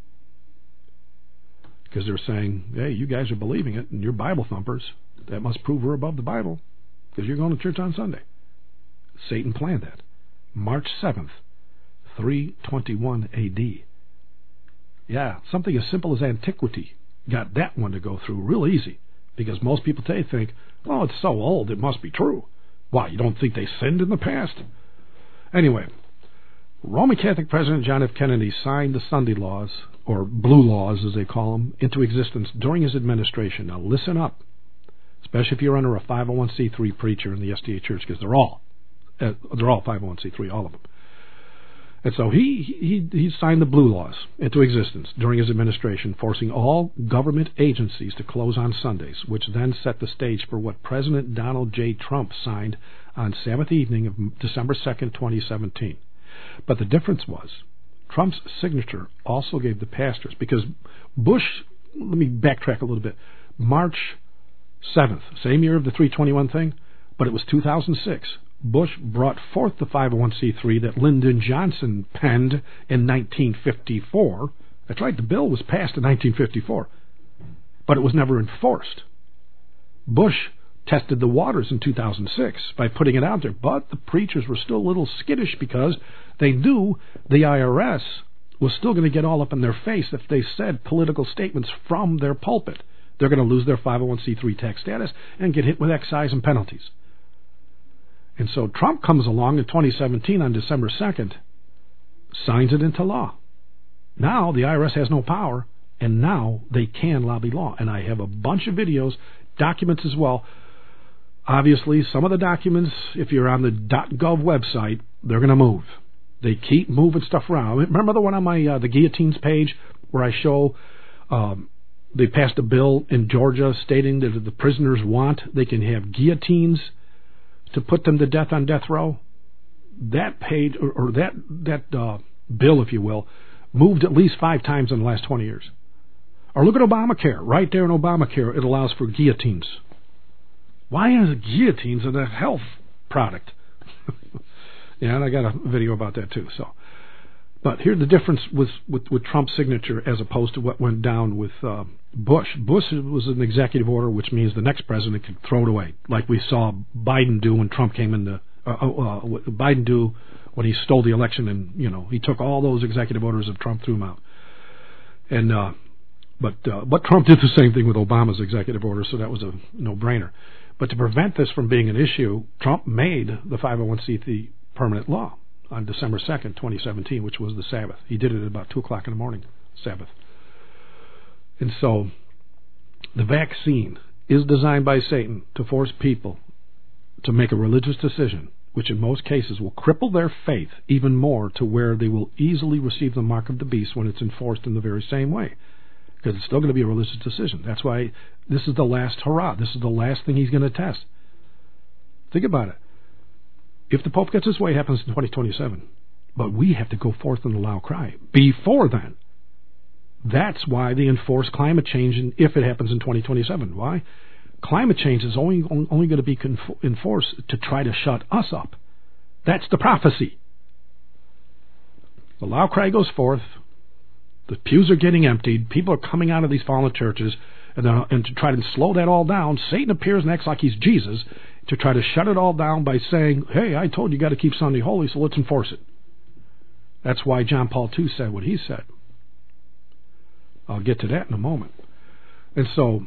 Because they're saying, hey, you guys are believing it, and you're Bible thumpers. That must prove we're above the Bible, because you're going to church on Sunday. Satan planned that. March 7th, 321 A.D. Yeah, something as simple as antiquity got that one to go through real easy, because most people today think, oh, it's so old, it must be true. Why, you don't think they sinned in the past? Anyway, Roman Catholic President John F. Kennedy signed the Sunday laws, or blue laws as they call them, into existence during his administration. Now listen up, especially if you're under a 501c3 preacher in the SDA Church, because they're all 501c3, all of them. And so he signed the Blue Laws into existence during his administration, forcing all government agencies to close on Sundays, which then set the stage for what President Donald J. Trump signed on Sabbath evening of December 2nd, 2017. But the difference was, Trump's signature also gave the pastors, because Bush, let me backtrack a little bit, March 7th, same year of the 321 thing, but it was 2006. Bush brought forth the 501c3 that Lyndon Johnson penned in 1954. That's right, the bill was passed in 1954, but it was never enforced. Bush tested the waters in 2006 by putting it out there, but the preachers were still a little skittish because they knew the IRS was still going to get all up in their face if they said political statements from their pulpit. They're going to lose their 501c3 tax status and get hit with excise and penalties. And so Trump comes along in 2017 on December 2nd, signs it into law. Now the IRS has no power, and now they can lobby law. And I have a bunch of videos, documents as well. Obviously, some of the documents, if you're on the .gov website, they're going to move. They keep moving stuff around. Remember the one on my the guillotines page where I show they passed a bill in Georgia stating that if the prisoners want, they can have guillotines to put them to death on death row? That page, or that bill, if you will, moved at least 5 times in the last 20 years. Or look at Obamacare. Right there in Obamacare, it allows for guillotines. Why is guillotines a health product? Yeah, and I got a video about that too. So, but here's the difference with Trump's signature as opposed to what went down with Bush. Bush was an executive order, which means the next president could throw it away, like we saw Biden do when Trump came in. Biden do when he stole the election, and he took all those executive orders of Trump, threw them out. And but Trump did the same thing with Obama's executive order, so that was a no-brainer. But to prevent this from being an issue, Trump made the 501c3 permanent law on December 2nd, 2017, which was the Sabbath. He did it at about 2 o'clock in the morning, Sabbath. And so the vaccine is designed by Satan to force people to make a religious decision, which in most cases will cripple their faith even more to where they will easily receive the mark of the beast when it's enforced in the very same way. Because it's still going to be a religious decision. That's why this is the last hurrah. This is the last thing he's going to test. Think about it. If the Pope gets his way, it happens in 2027. But we have to go forth and allow cry before then. That's why they enforce climate change if it happens in 2027. Why? Climate change is only going to be enforced to try to shut us up. That's the prophecy. The loud cry goes forth. The pews are getting emptied. People are coming out of these fallen churches. And to try to slow that all down, Satan appears and acts like he's Jesus to try to shut it all down by saying, hey, I told you got to keep Sunday holy, so let's enforce it. That's why John Paul II said what he said. I'll get to that in a moment. And so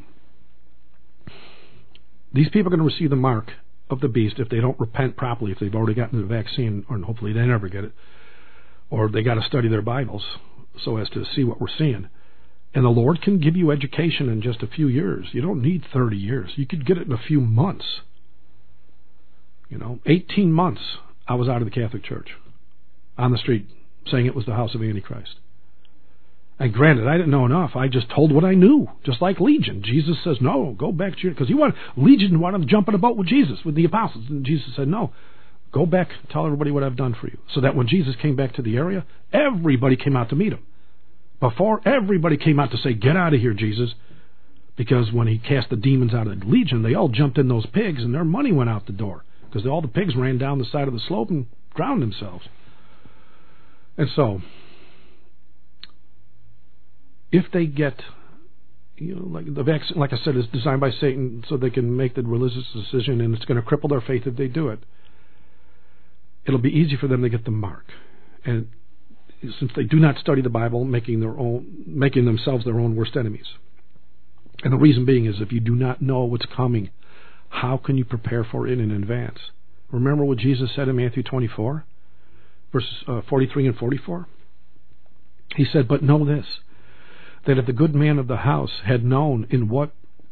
these people are going to receive the mark of the beast if they don't repent properly, if they've already gotten the vaccine, or hopefully they never get it, or they got to study their Bibles so as to see what we're seeing. And the Lord can give you education in just a few years. You don't need 30 years. You could get it in a few months. 18 months I was out of the Catholic Church on the street saying it was the house of Antichrist. And granted, I didn't know enough. I just told what I knew, just like Legion. Jesus says, no, go back to your... Because Legion wanted to jump in a boat with Jesus, with the apostles. And Jesus said, no, go back, tell everybody what I've done for you. So that when Jesus came back to the area, everybody came out to meet him. Before, everybody came out to say, get out of here, Jesus. Because when he cast the demons out of Legion, they all jumped in those pigs and their money went out the door. Because all the pigs ran down the side of the slope and drowned themselves. And so, if they get, like the vaccine, like I said, is designed by Satan so they can make the religious decision, and it's going to cripple their faith if they do it. It'll be easy for them to get the mark. And since they do not study the Bible, making themselves their own worst enemies. And the reason being is if you do not know what's coming, how can you prepare for it in advance? Remember what Jesus said in Matthew 24, verses 43 and 44? He said, but know this, that if the good man of the house had known in what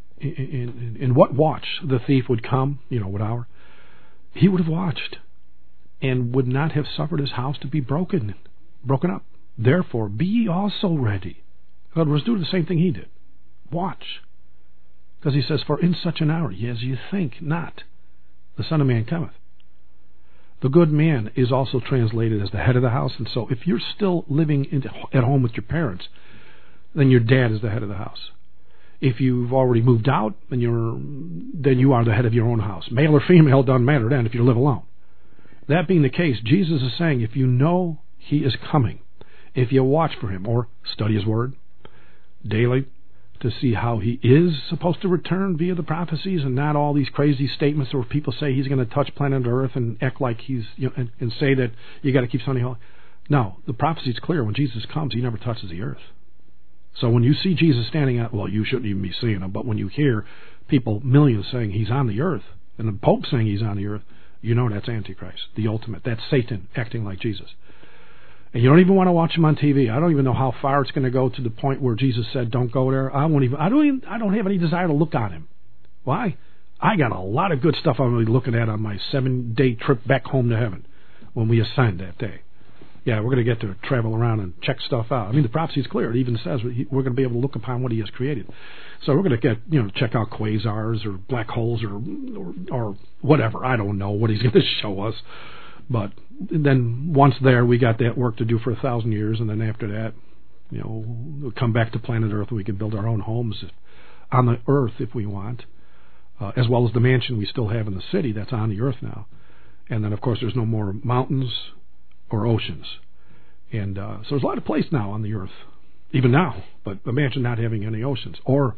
watch the thief would come, what hour, he would have watched and would not have suffered his house to be broken. broken up. Therefore, be ye also ready. In other words, do the same thing he did. Watch. Because he says, for in such an hour, as you think not, the Son of Man cometh. The good man is also translated as the head of the house. And so if you're still living at home with your parents, then your dad is the head of the house. If you've already moved out, then you are the head of your own house. Male or female, doesn't matter then if you live alone. That being the case, Jesus is saying, if you know he is coming, if you watch for him or study his word daily to see how he is supposed to return via the prophecies and not all these crazy statements where people say he's going to touch planet Earth and act like he's, and say that you got to keep Sunday holy. No, the prophecy is clear. When Jesus comes, he never touches the earth. So when you see Jesus standing out, well, you shouldn't even be seeing him, but when you hear people, millions saying he's on the earth, and the Pope saying he's on the earth, you know that's Antichrist, the ultimate. That's Satan acting like Jesus. And you don't even want to watch him on TV. I don't even know how far it's going to go to the point where Jesus said, don't go there. I don't have any desire to look on him. Why? I got a lot of good stuff I'm going to be looking at on my 7-day trip back home to heaven when we ascend that day. Yeah, we're going to get to travel around and check stuff out. I mean, the prophecy is clear. It even says we're going to be able to look upon what he has created. So we're going to check out quasars or black holes or whatever. I don't know what he's going to show us. But then once there, we got that work to do for 1,000 years. And then after that, we'll come back to planet Earth and we can build our own homes on the Earth if we want, as well as the mansion we still have in the city that's on the Earth now. And then, of course, there's no more mountains or oceans. And so there's a lot of place now on the earth, even now, but imagine not having any oceans or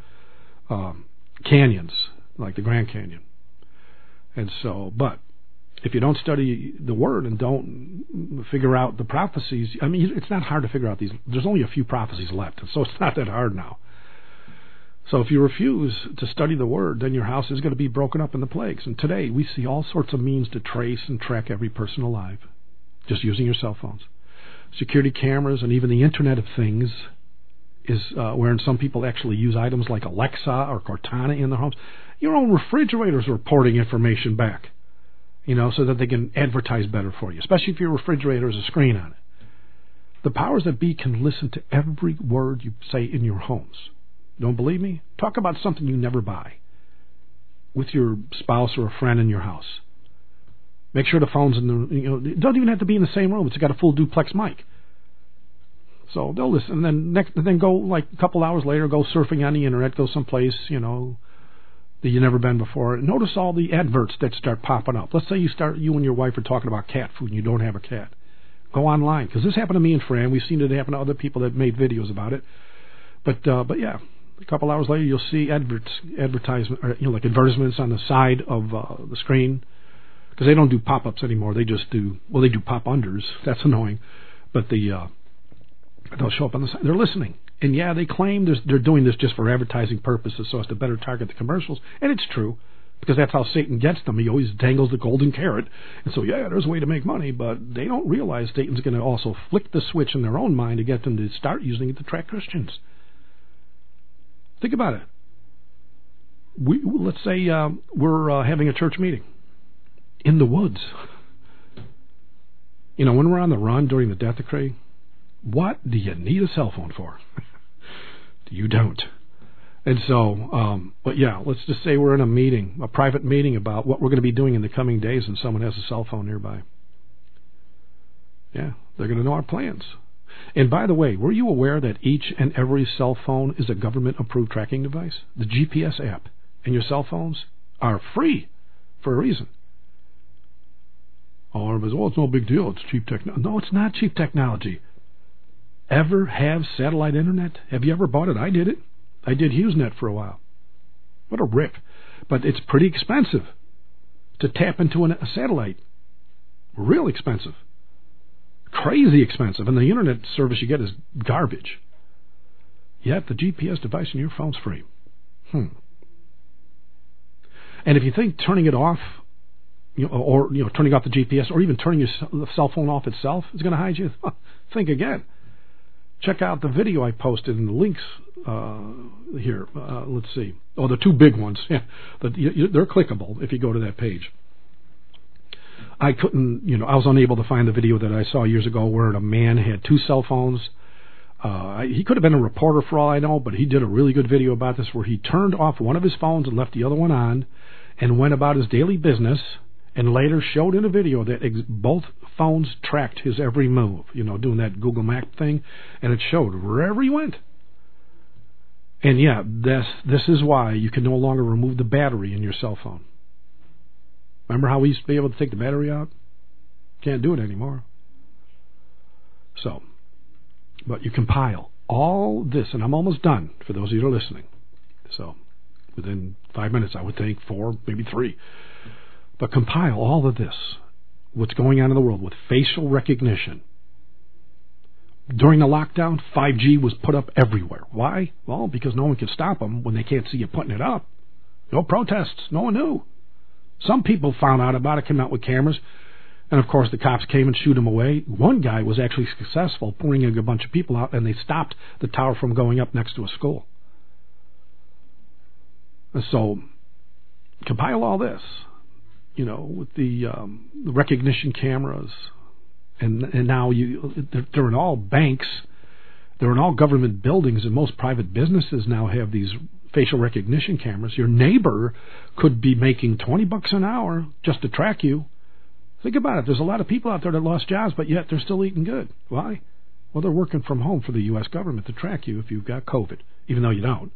canyons like the Grand Canyon. And so, but if you don't study the Word and don't figure out the prophecies, I mean, it's not hard to figure out these. There's only a few prophecies left, so it's not that hard now. So if you refuse to study the Word, then your house is going to be broken up in the plagues. And today we see all sorts of means to trace and track every person alive, just using your cell phones. Security cameras and even the Internet of Things is wherein some people actually use items like Alexa or Cortana in their homes. Your own refrigerators are reporting information back, so that they can advertise better for you, especially if your refrigerator has a screen on it. The powers that be can listen to every word you say in your homes. Don't believe me? Talk about something you never buy with your spouse or a friend in your house. Make sure the phone's in the, it doesn't even have to be in the same room. It's got a full duplex mic. So they'll listen, and then go like a couple hours later, go surfing on the internet, go someplace, that you've never been before. And notice all the adverts that start popping up. Let's say you and your wife are talking about cat food and you don't have a cat. Go online, because this happened to me and Fran. We've seen it happen to other people that made videos about it. But yeah, a couple hours later, you'll see advertisement, or, like advertisements on the side of the screen. Because they don't do pop-ups anymore. They just do, they do pop-unders. That's annoying. But they'll show up on the side. They're listening. And yeah, they claim they're doing this just for advertising purposes so as to better target the commercials. And it's true, because that's how Satan gets them. He always dangles the golden carrot. And so, yeah, there's a way to make money, but they don't realize Satan's going to also flick the switch in their own mind to get them to start using it to track Christians. Think about it. Let's say we're having a church meeting in the woods. When we're on the run during the death decree, what do you need a cell phone for? You don't. And so, but yeah, let's just say we're in a meeting, a private meeting about what we're going to be doing in the coming days, and someone has a cell phone nearby. Yeah, they're going to know our plans. And by the way, were you aware that each and every cell phone is a government-approved tracking device? The GPS app and your cell phones are free for a reason. Oh, everybody's, it's no big deal. It's cheap technology. No, it's not cheap technology. Ever have satellite internet? Have you ever bought it? I did it. I did HughesNet for a while. What a rip. But it's pretty expensive to tap into a satellite. Real expensive. Crazy expensive. And the internet service you get is garbage. Yet the GPS device in your phone's free. And if you think turning it off, or turning off the GPS, or even turning your cell phone off itself is going to hide you, think again. Check out the video I posted in the links here. Let's see. Oh, the two big ones. Yeah, they're clickable if you go to that page. I couldn't, I was unable to find the video that I saw years ago where a man had 2 cell phones. He could have been a reporter for all I know, but he did a really good video about this where he turned off one of his phones and left the other one on and went about his daily business, and later showed in a video that both phones tracked his every move, doing that Google Map thing, and it showed wherever he went. And yeah, this is why you can no longer remove the battery in your cell phone. Remember how we used to be able to take the battery out? Can't do it anymore. So, but you compile all this, and I'm almost done for those of you that are listening. So, within 5 minutes, I would think 4, maybe 3. But compile all of this, what's going on in the world with facial recognition. During the lockdown, 5G was put up everywhere. Why? Well, because no one can stop them when they can't see you putting it up. No protests. No one knew. Some people found out about it, came out with cameras, and of course the cops came and shooed them away. One guy was actually successful, bringing a bunch of people out, and they stopped the tower from going up next to a school. And so, compile all this, with the recognition cameras, and now they're in all banks, they're in all government buildings, and most private businesses now have these facial recognition cameras. Your neighbor could be making $20 an hour just to track you. Think about it. There's a lot of people out there that lost jobs, but yet they're still eating good. Why? Well, they're working from home for the U.S. government to track you if you've got COVID, even though you don't.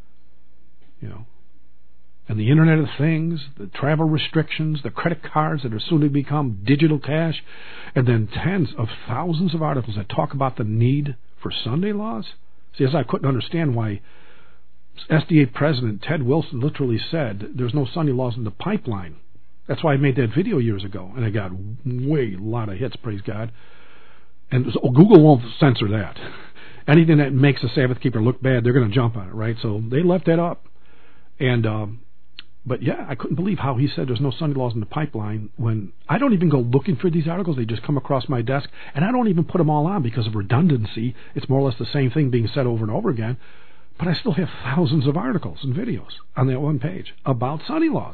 And the Internet of Things, the travel restrictions, the credit cards that are soon to become digital cash, and then tens of thousands of articles that talk about the need for Sunday laws. See, as I couldn't understand why SDA President Ted Wilson literally said there's no Sunday laws in the pipeline. That's why I made that video years ago, and I got a lot of hits, praise God. And so Google won't censor that. Anything that makes a Sabbath keeper look bad, they're going to jump on it, right? So they left that up. And but yeah, I couldn't believe how he said there's no Sunday laws in the pipeline when I don't even go looking for these articles. They just come across my desk, and I don't even put them all on because of redundancy. It's more or less the same thing being said over and over again. But I still have thousands of articles and videos on that one page about Sunday laws.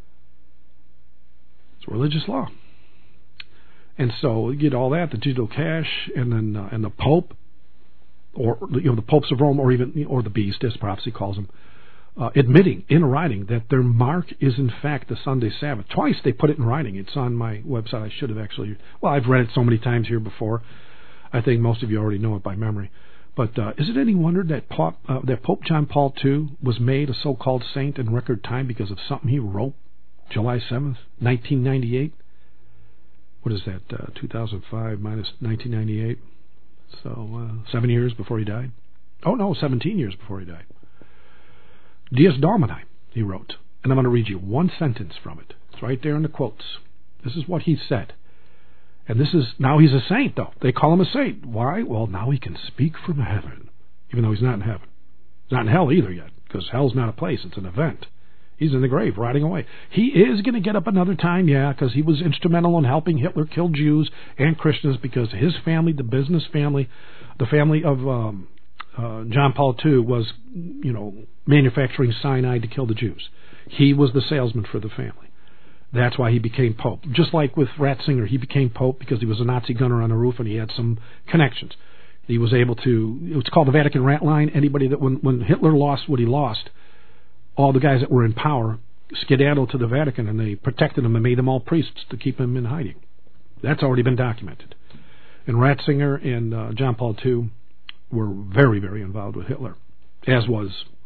It's religious law. And so you get all that, the digital cash, and then and the Pope, or the popes of Rome, or the beast, as prophecy calls them, admitting in writing that their mark is in fact the Sunday Sabbath. Twice they put it in writing. It's on my website. I should have actually. Well, I've read it so many times here before. I think most of you already know it by memory. But is it any wonder that Pope John Paul II was made a so-called saint in record time because of something he wrote July 7th, 1998? What is that, 2005 minus 1998? So 7 years before he died? Oh, no, 17 years before he died. Dies Domini, he wrote. And I'm going to read you one sentence from it. It's right there in the quotes. This is what he said. And this is, now he's a saint, though. They call him a saint. Why? Well, now he can speak from heaven, even though he's not in heaven. He's not in hell either yet, because hell's not a place, it's an event. He's in the grave, rotting away. He is going to get up another time, yeah, because he was instrumental in helping Hitler kill Jews and Christians, because his family, the business family, the family of John Paul II was, manufacturing cyanide to kill the Jews. He was the salesman for the family. That's why he became Pope. Just like with Ratzinger, he became Pope because he was a Nazi gunner on the roof and he had some connections. He was able to, it's called the Vatican Rat Line. Anybody that, when Hitler lost what he lost, all the guys that were in power skedaddled to the Vatican and they protected him and made them all priests to keep him in hiding. That's already been documented. And Ratzinger and John Paul II were very, very involved with Hitler, as was,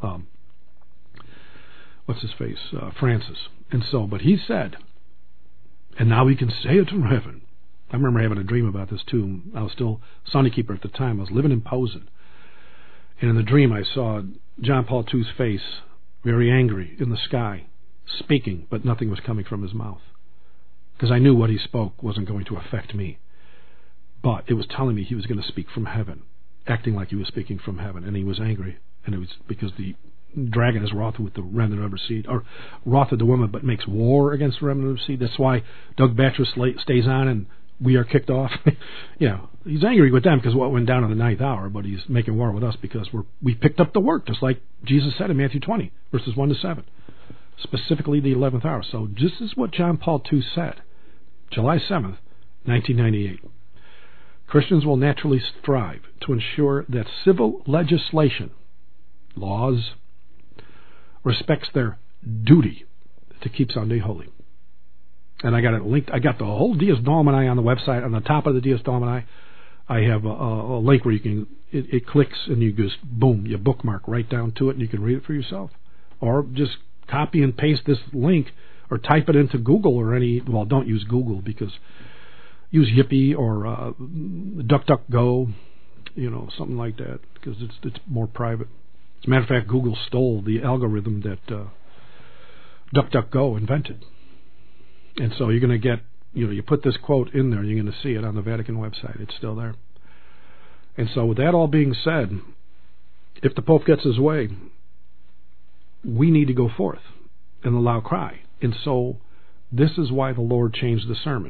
Francis. And so, but he said, and now we can say it from heaven. I remember having a dream about this too. I was still Sunday keeper at the time. I was living in Posen. And in the dream I saw John Paul II's face, very angry, in the sky, speaking, but nothing was coming from his mouth. Because I knew what he spoke wasn't going to affect me. But it was telling me he was going to speak from heaven, acting like he was speaking from heaven. And he was angry. And it was because the dragon is wroth with the remnant of her seed, or wroth with the woman, but makes war against the remnant of her seed. That's why Doug Batchelor stays on and we are kicked off. He's angry with them because what went down in the 9th hour, but he's making war with us because we picked up the work, just like Jesus said in Matthew 20, verses 1 to 7, specifically the 11th hour. So this is what John Paul II said. July 7th, 1998. Christians will naturally strive to ensure that civil legislation, laws, respects their duty to keep Sunday holy. And I got it linked. I got the whole Dies Domini on the website. On the top of the Dies Domini, I have a link where you can, it clicks and you just, boom, you bookmark right down to it and you can read it for yourself. Or just copy and paste this link or type it into Google or don't use Google because use Yippee or DuckDuckGo, something like that because it's more private. As a matter of fact, Google stole the algorithm that DuckDuckGo invented. And so you're going to get, you put this quote in there, you're going to see it on the Vatican website. It's still there. And so with that all being said, if the Pope gets his way, we need to go forth in a loud cry. And so this is why the Lord changed the sermon.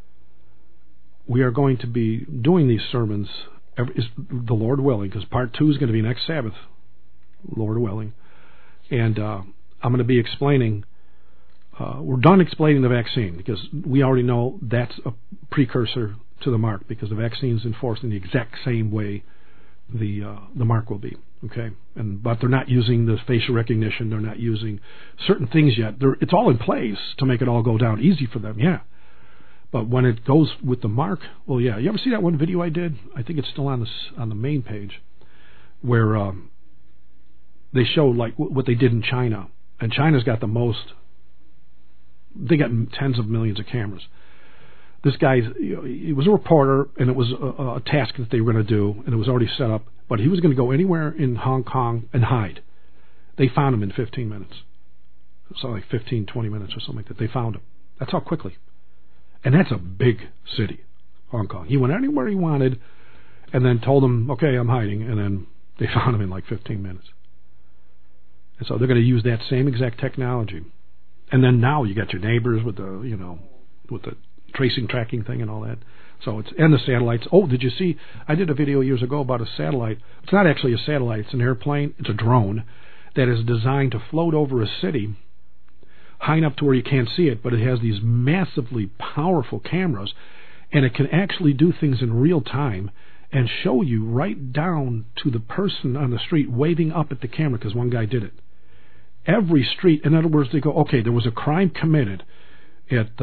We are going to be doing these sermons, the Lord willing, because part 2 is going to be next Sabbath, Lord willing. And I'm going to be explaining, we're done explaining the vaccine, because we already know that's a precursor to the mark, because the vaccine is enforced in the exact same way the mark will be. Okay, but they're not using the facial recognition. They're not using certain things yet. It's all in place to make it all go down easy for them. Yeah, but when it goes with the mark, well, yeah. You ever see that one video I did? I think it's still on the main page, where they show like what they did in China, and China's got the most. They got tens of millions of cameras. This guy, he was a reporter, and it was a task that they were going to do, and it was already set up. But he was going to go anywhere in Hong Kong and hide. They found him in 15 minutes. So like 15, 20 minutes or something like that. They found him. That's how quickly. And that's a big city, Hong Kong. He went anywhere he wanted and then told them, okay, I'm hiding. And then they found him in like 15 minutes. And so they're going to use that same exact technology. And then now you got your neighbors with the, with the tracing, tracking thing and all that. So and the satellites. Oh, did you see? I did a video years ago about a satellite. It's not actually a satellite. It's an airplane. It's a drone that is designed to float over a city high enough to where you can't see it, but it has these massively powerful cameras, and it can actually do things in real time and show you right down to the person on the street waving up at the camera, because one guy did it. Every street, in other words, they go, okay, there was a crime committed at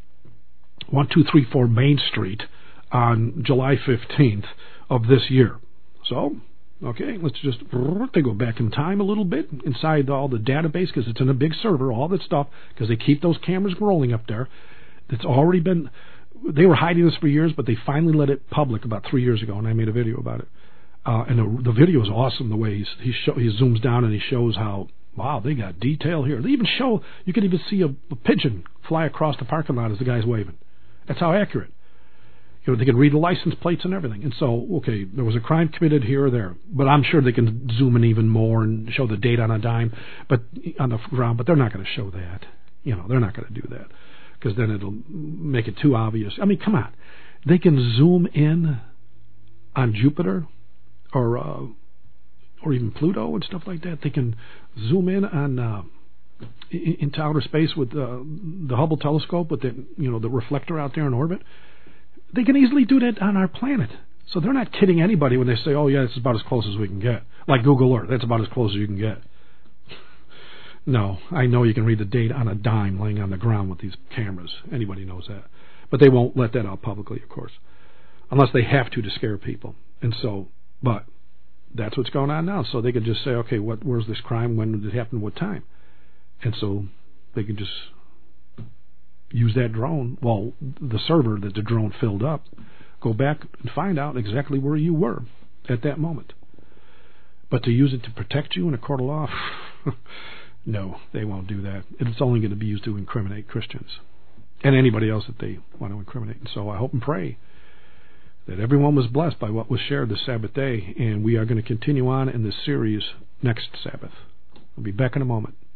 1234 Main Street on July 15th of this year. So, okay, let's just, they go back in time a little bit inside all the database, because it's in a big server, all that stuff, because they keep those cameras rolling up there. It's already been, they were hiding this for years, but they finally let it public about 3 years ago, and I made a video about it. And the video is awesome, the way he zooms down and he shows how, wow, they got detail here. They even show, you can even see a pigeon fly across the parking lot as the guy's waving. That's how accurate. They can read the license plates and everything. And so, okay, there was a crime committed here or there, but I'm sure they can zoom in even more and show the date on a dime, but on the ground. But they're not going to show that. They're not going to do that, because then it'll make it too obvious. I mean, come on, they can zoom in on Jupiter or even Pluto and stuff like that. They can zoom in on into outer space with the Hubble telescope with the reflector out there in orbit. They can easily do that on our planet. So they're not kidding anybody when they say, oh yeah, it's about as close as we can get. Like Google Earth, that's about as close as you can get. No, I know you can read the date on a dime laying on the ground with these cameras. Anybody knows that. But they won't let that out publicly, of course, unless they have to scare people. And so, but that's what's going on now. So they could just say, okay, where's this crime? When did it happen? What time? And so they can just use that drone, the server that the drone filled up, go back and find out exactly where you were at that moment. But to use it to protect you in a court of law, no, they won't do that. It's only going to be used to incriminate Christians and anybody else that they want to incriminate. And so I hope and pray that everyone was blessed by what was shared this Sabbath day, and we are going to continue on in this series next Sabbath. I'll be back in a moment.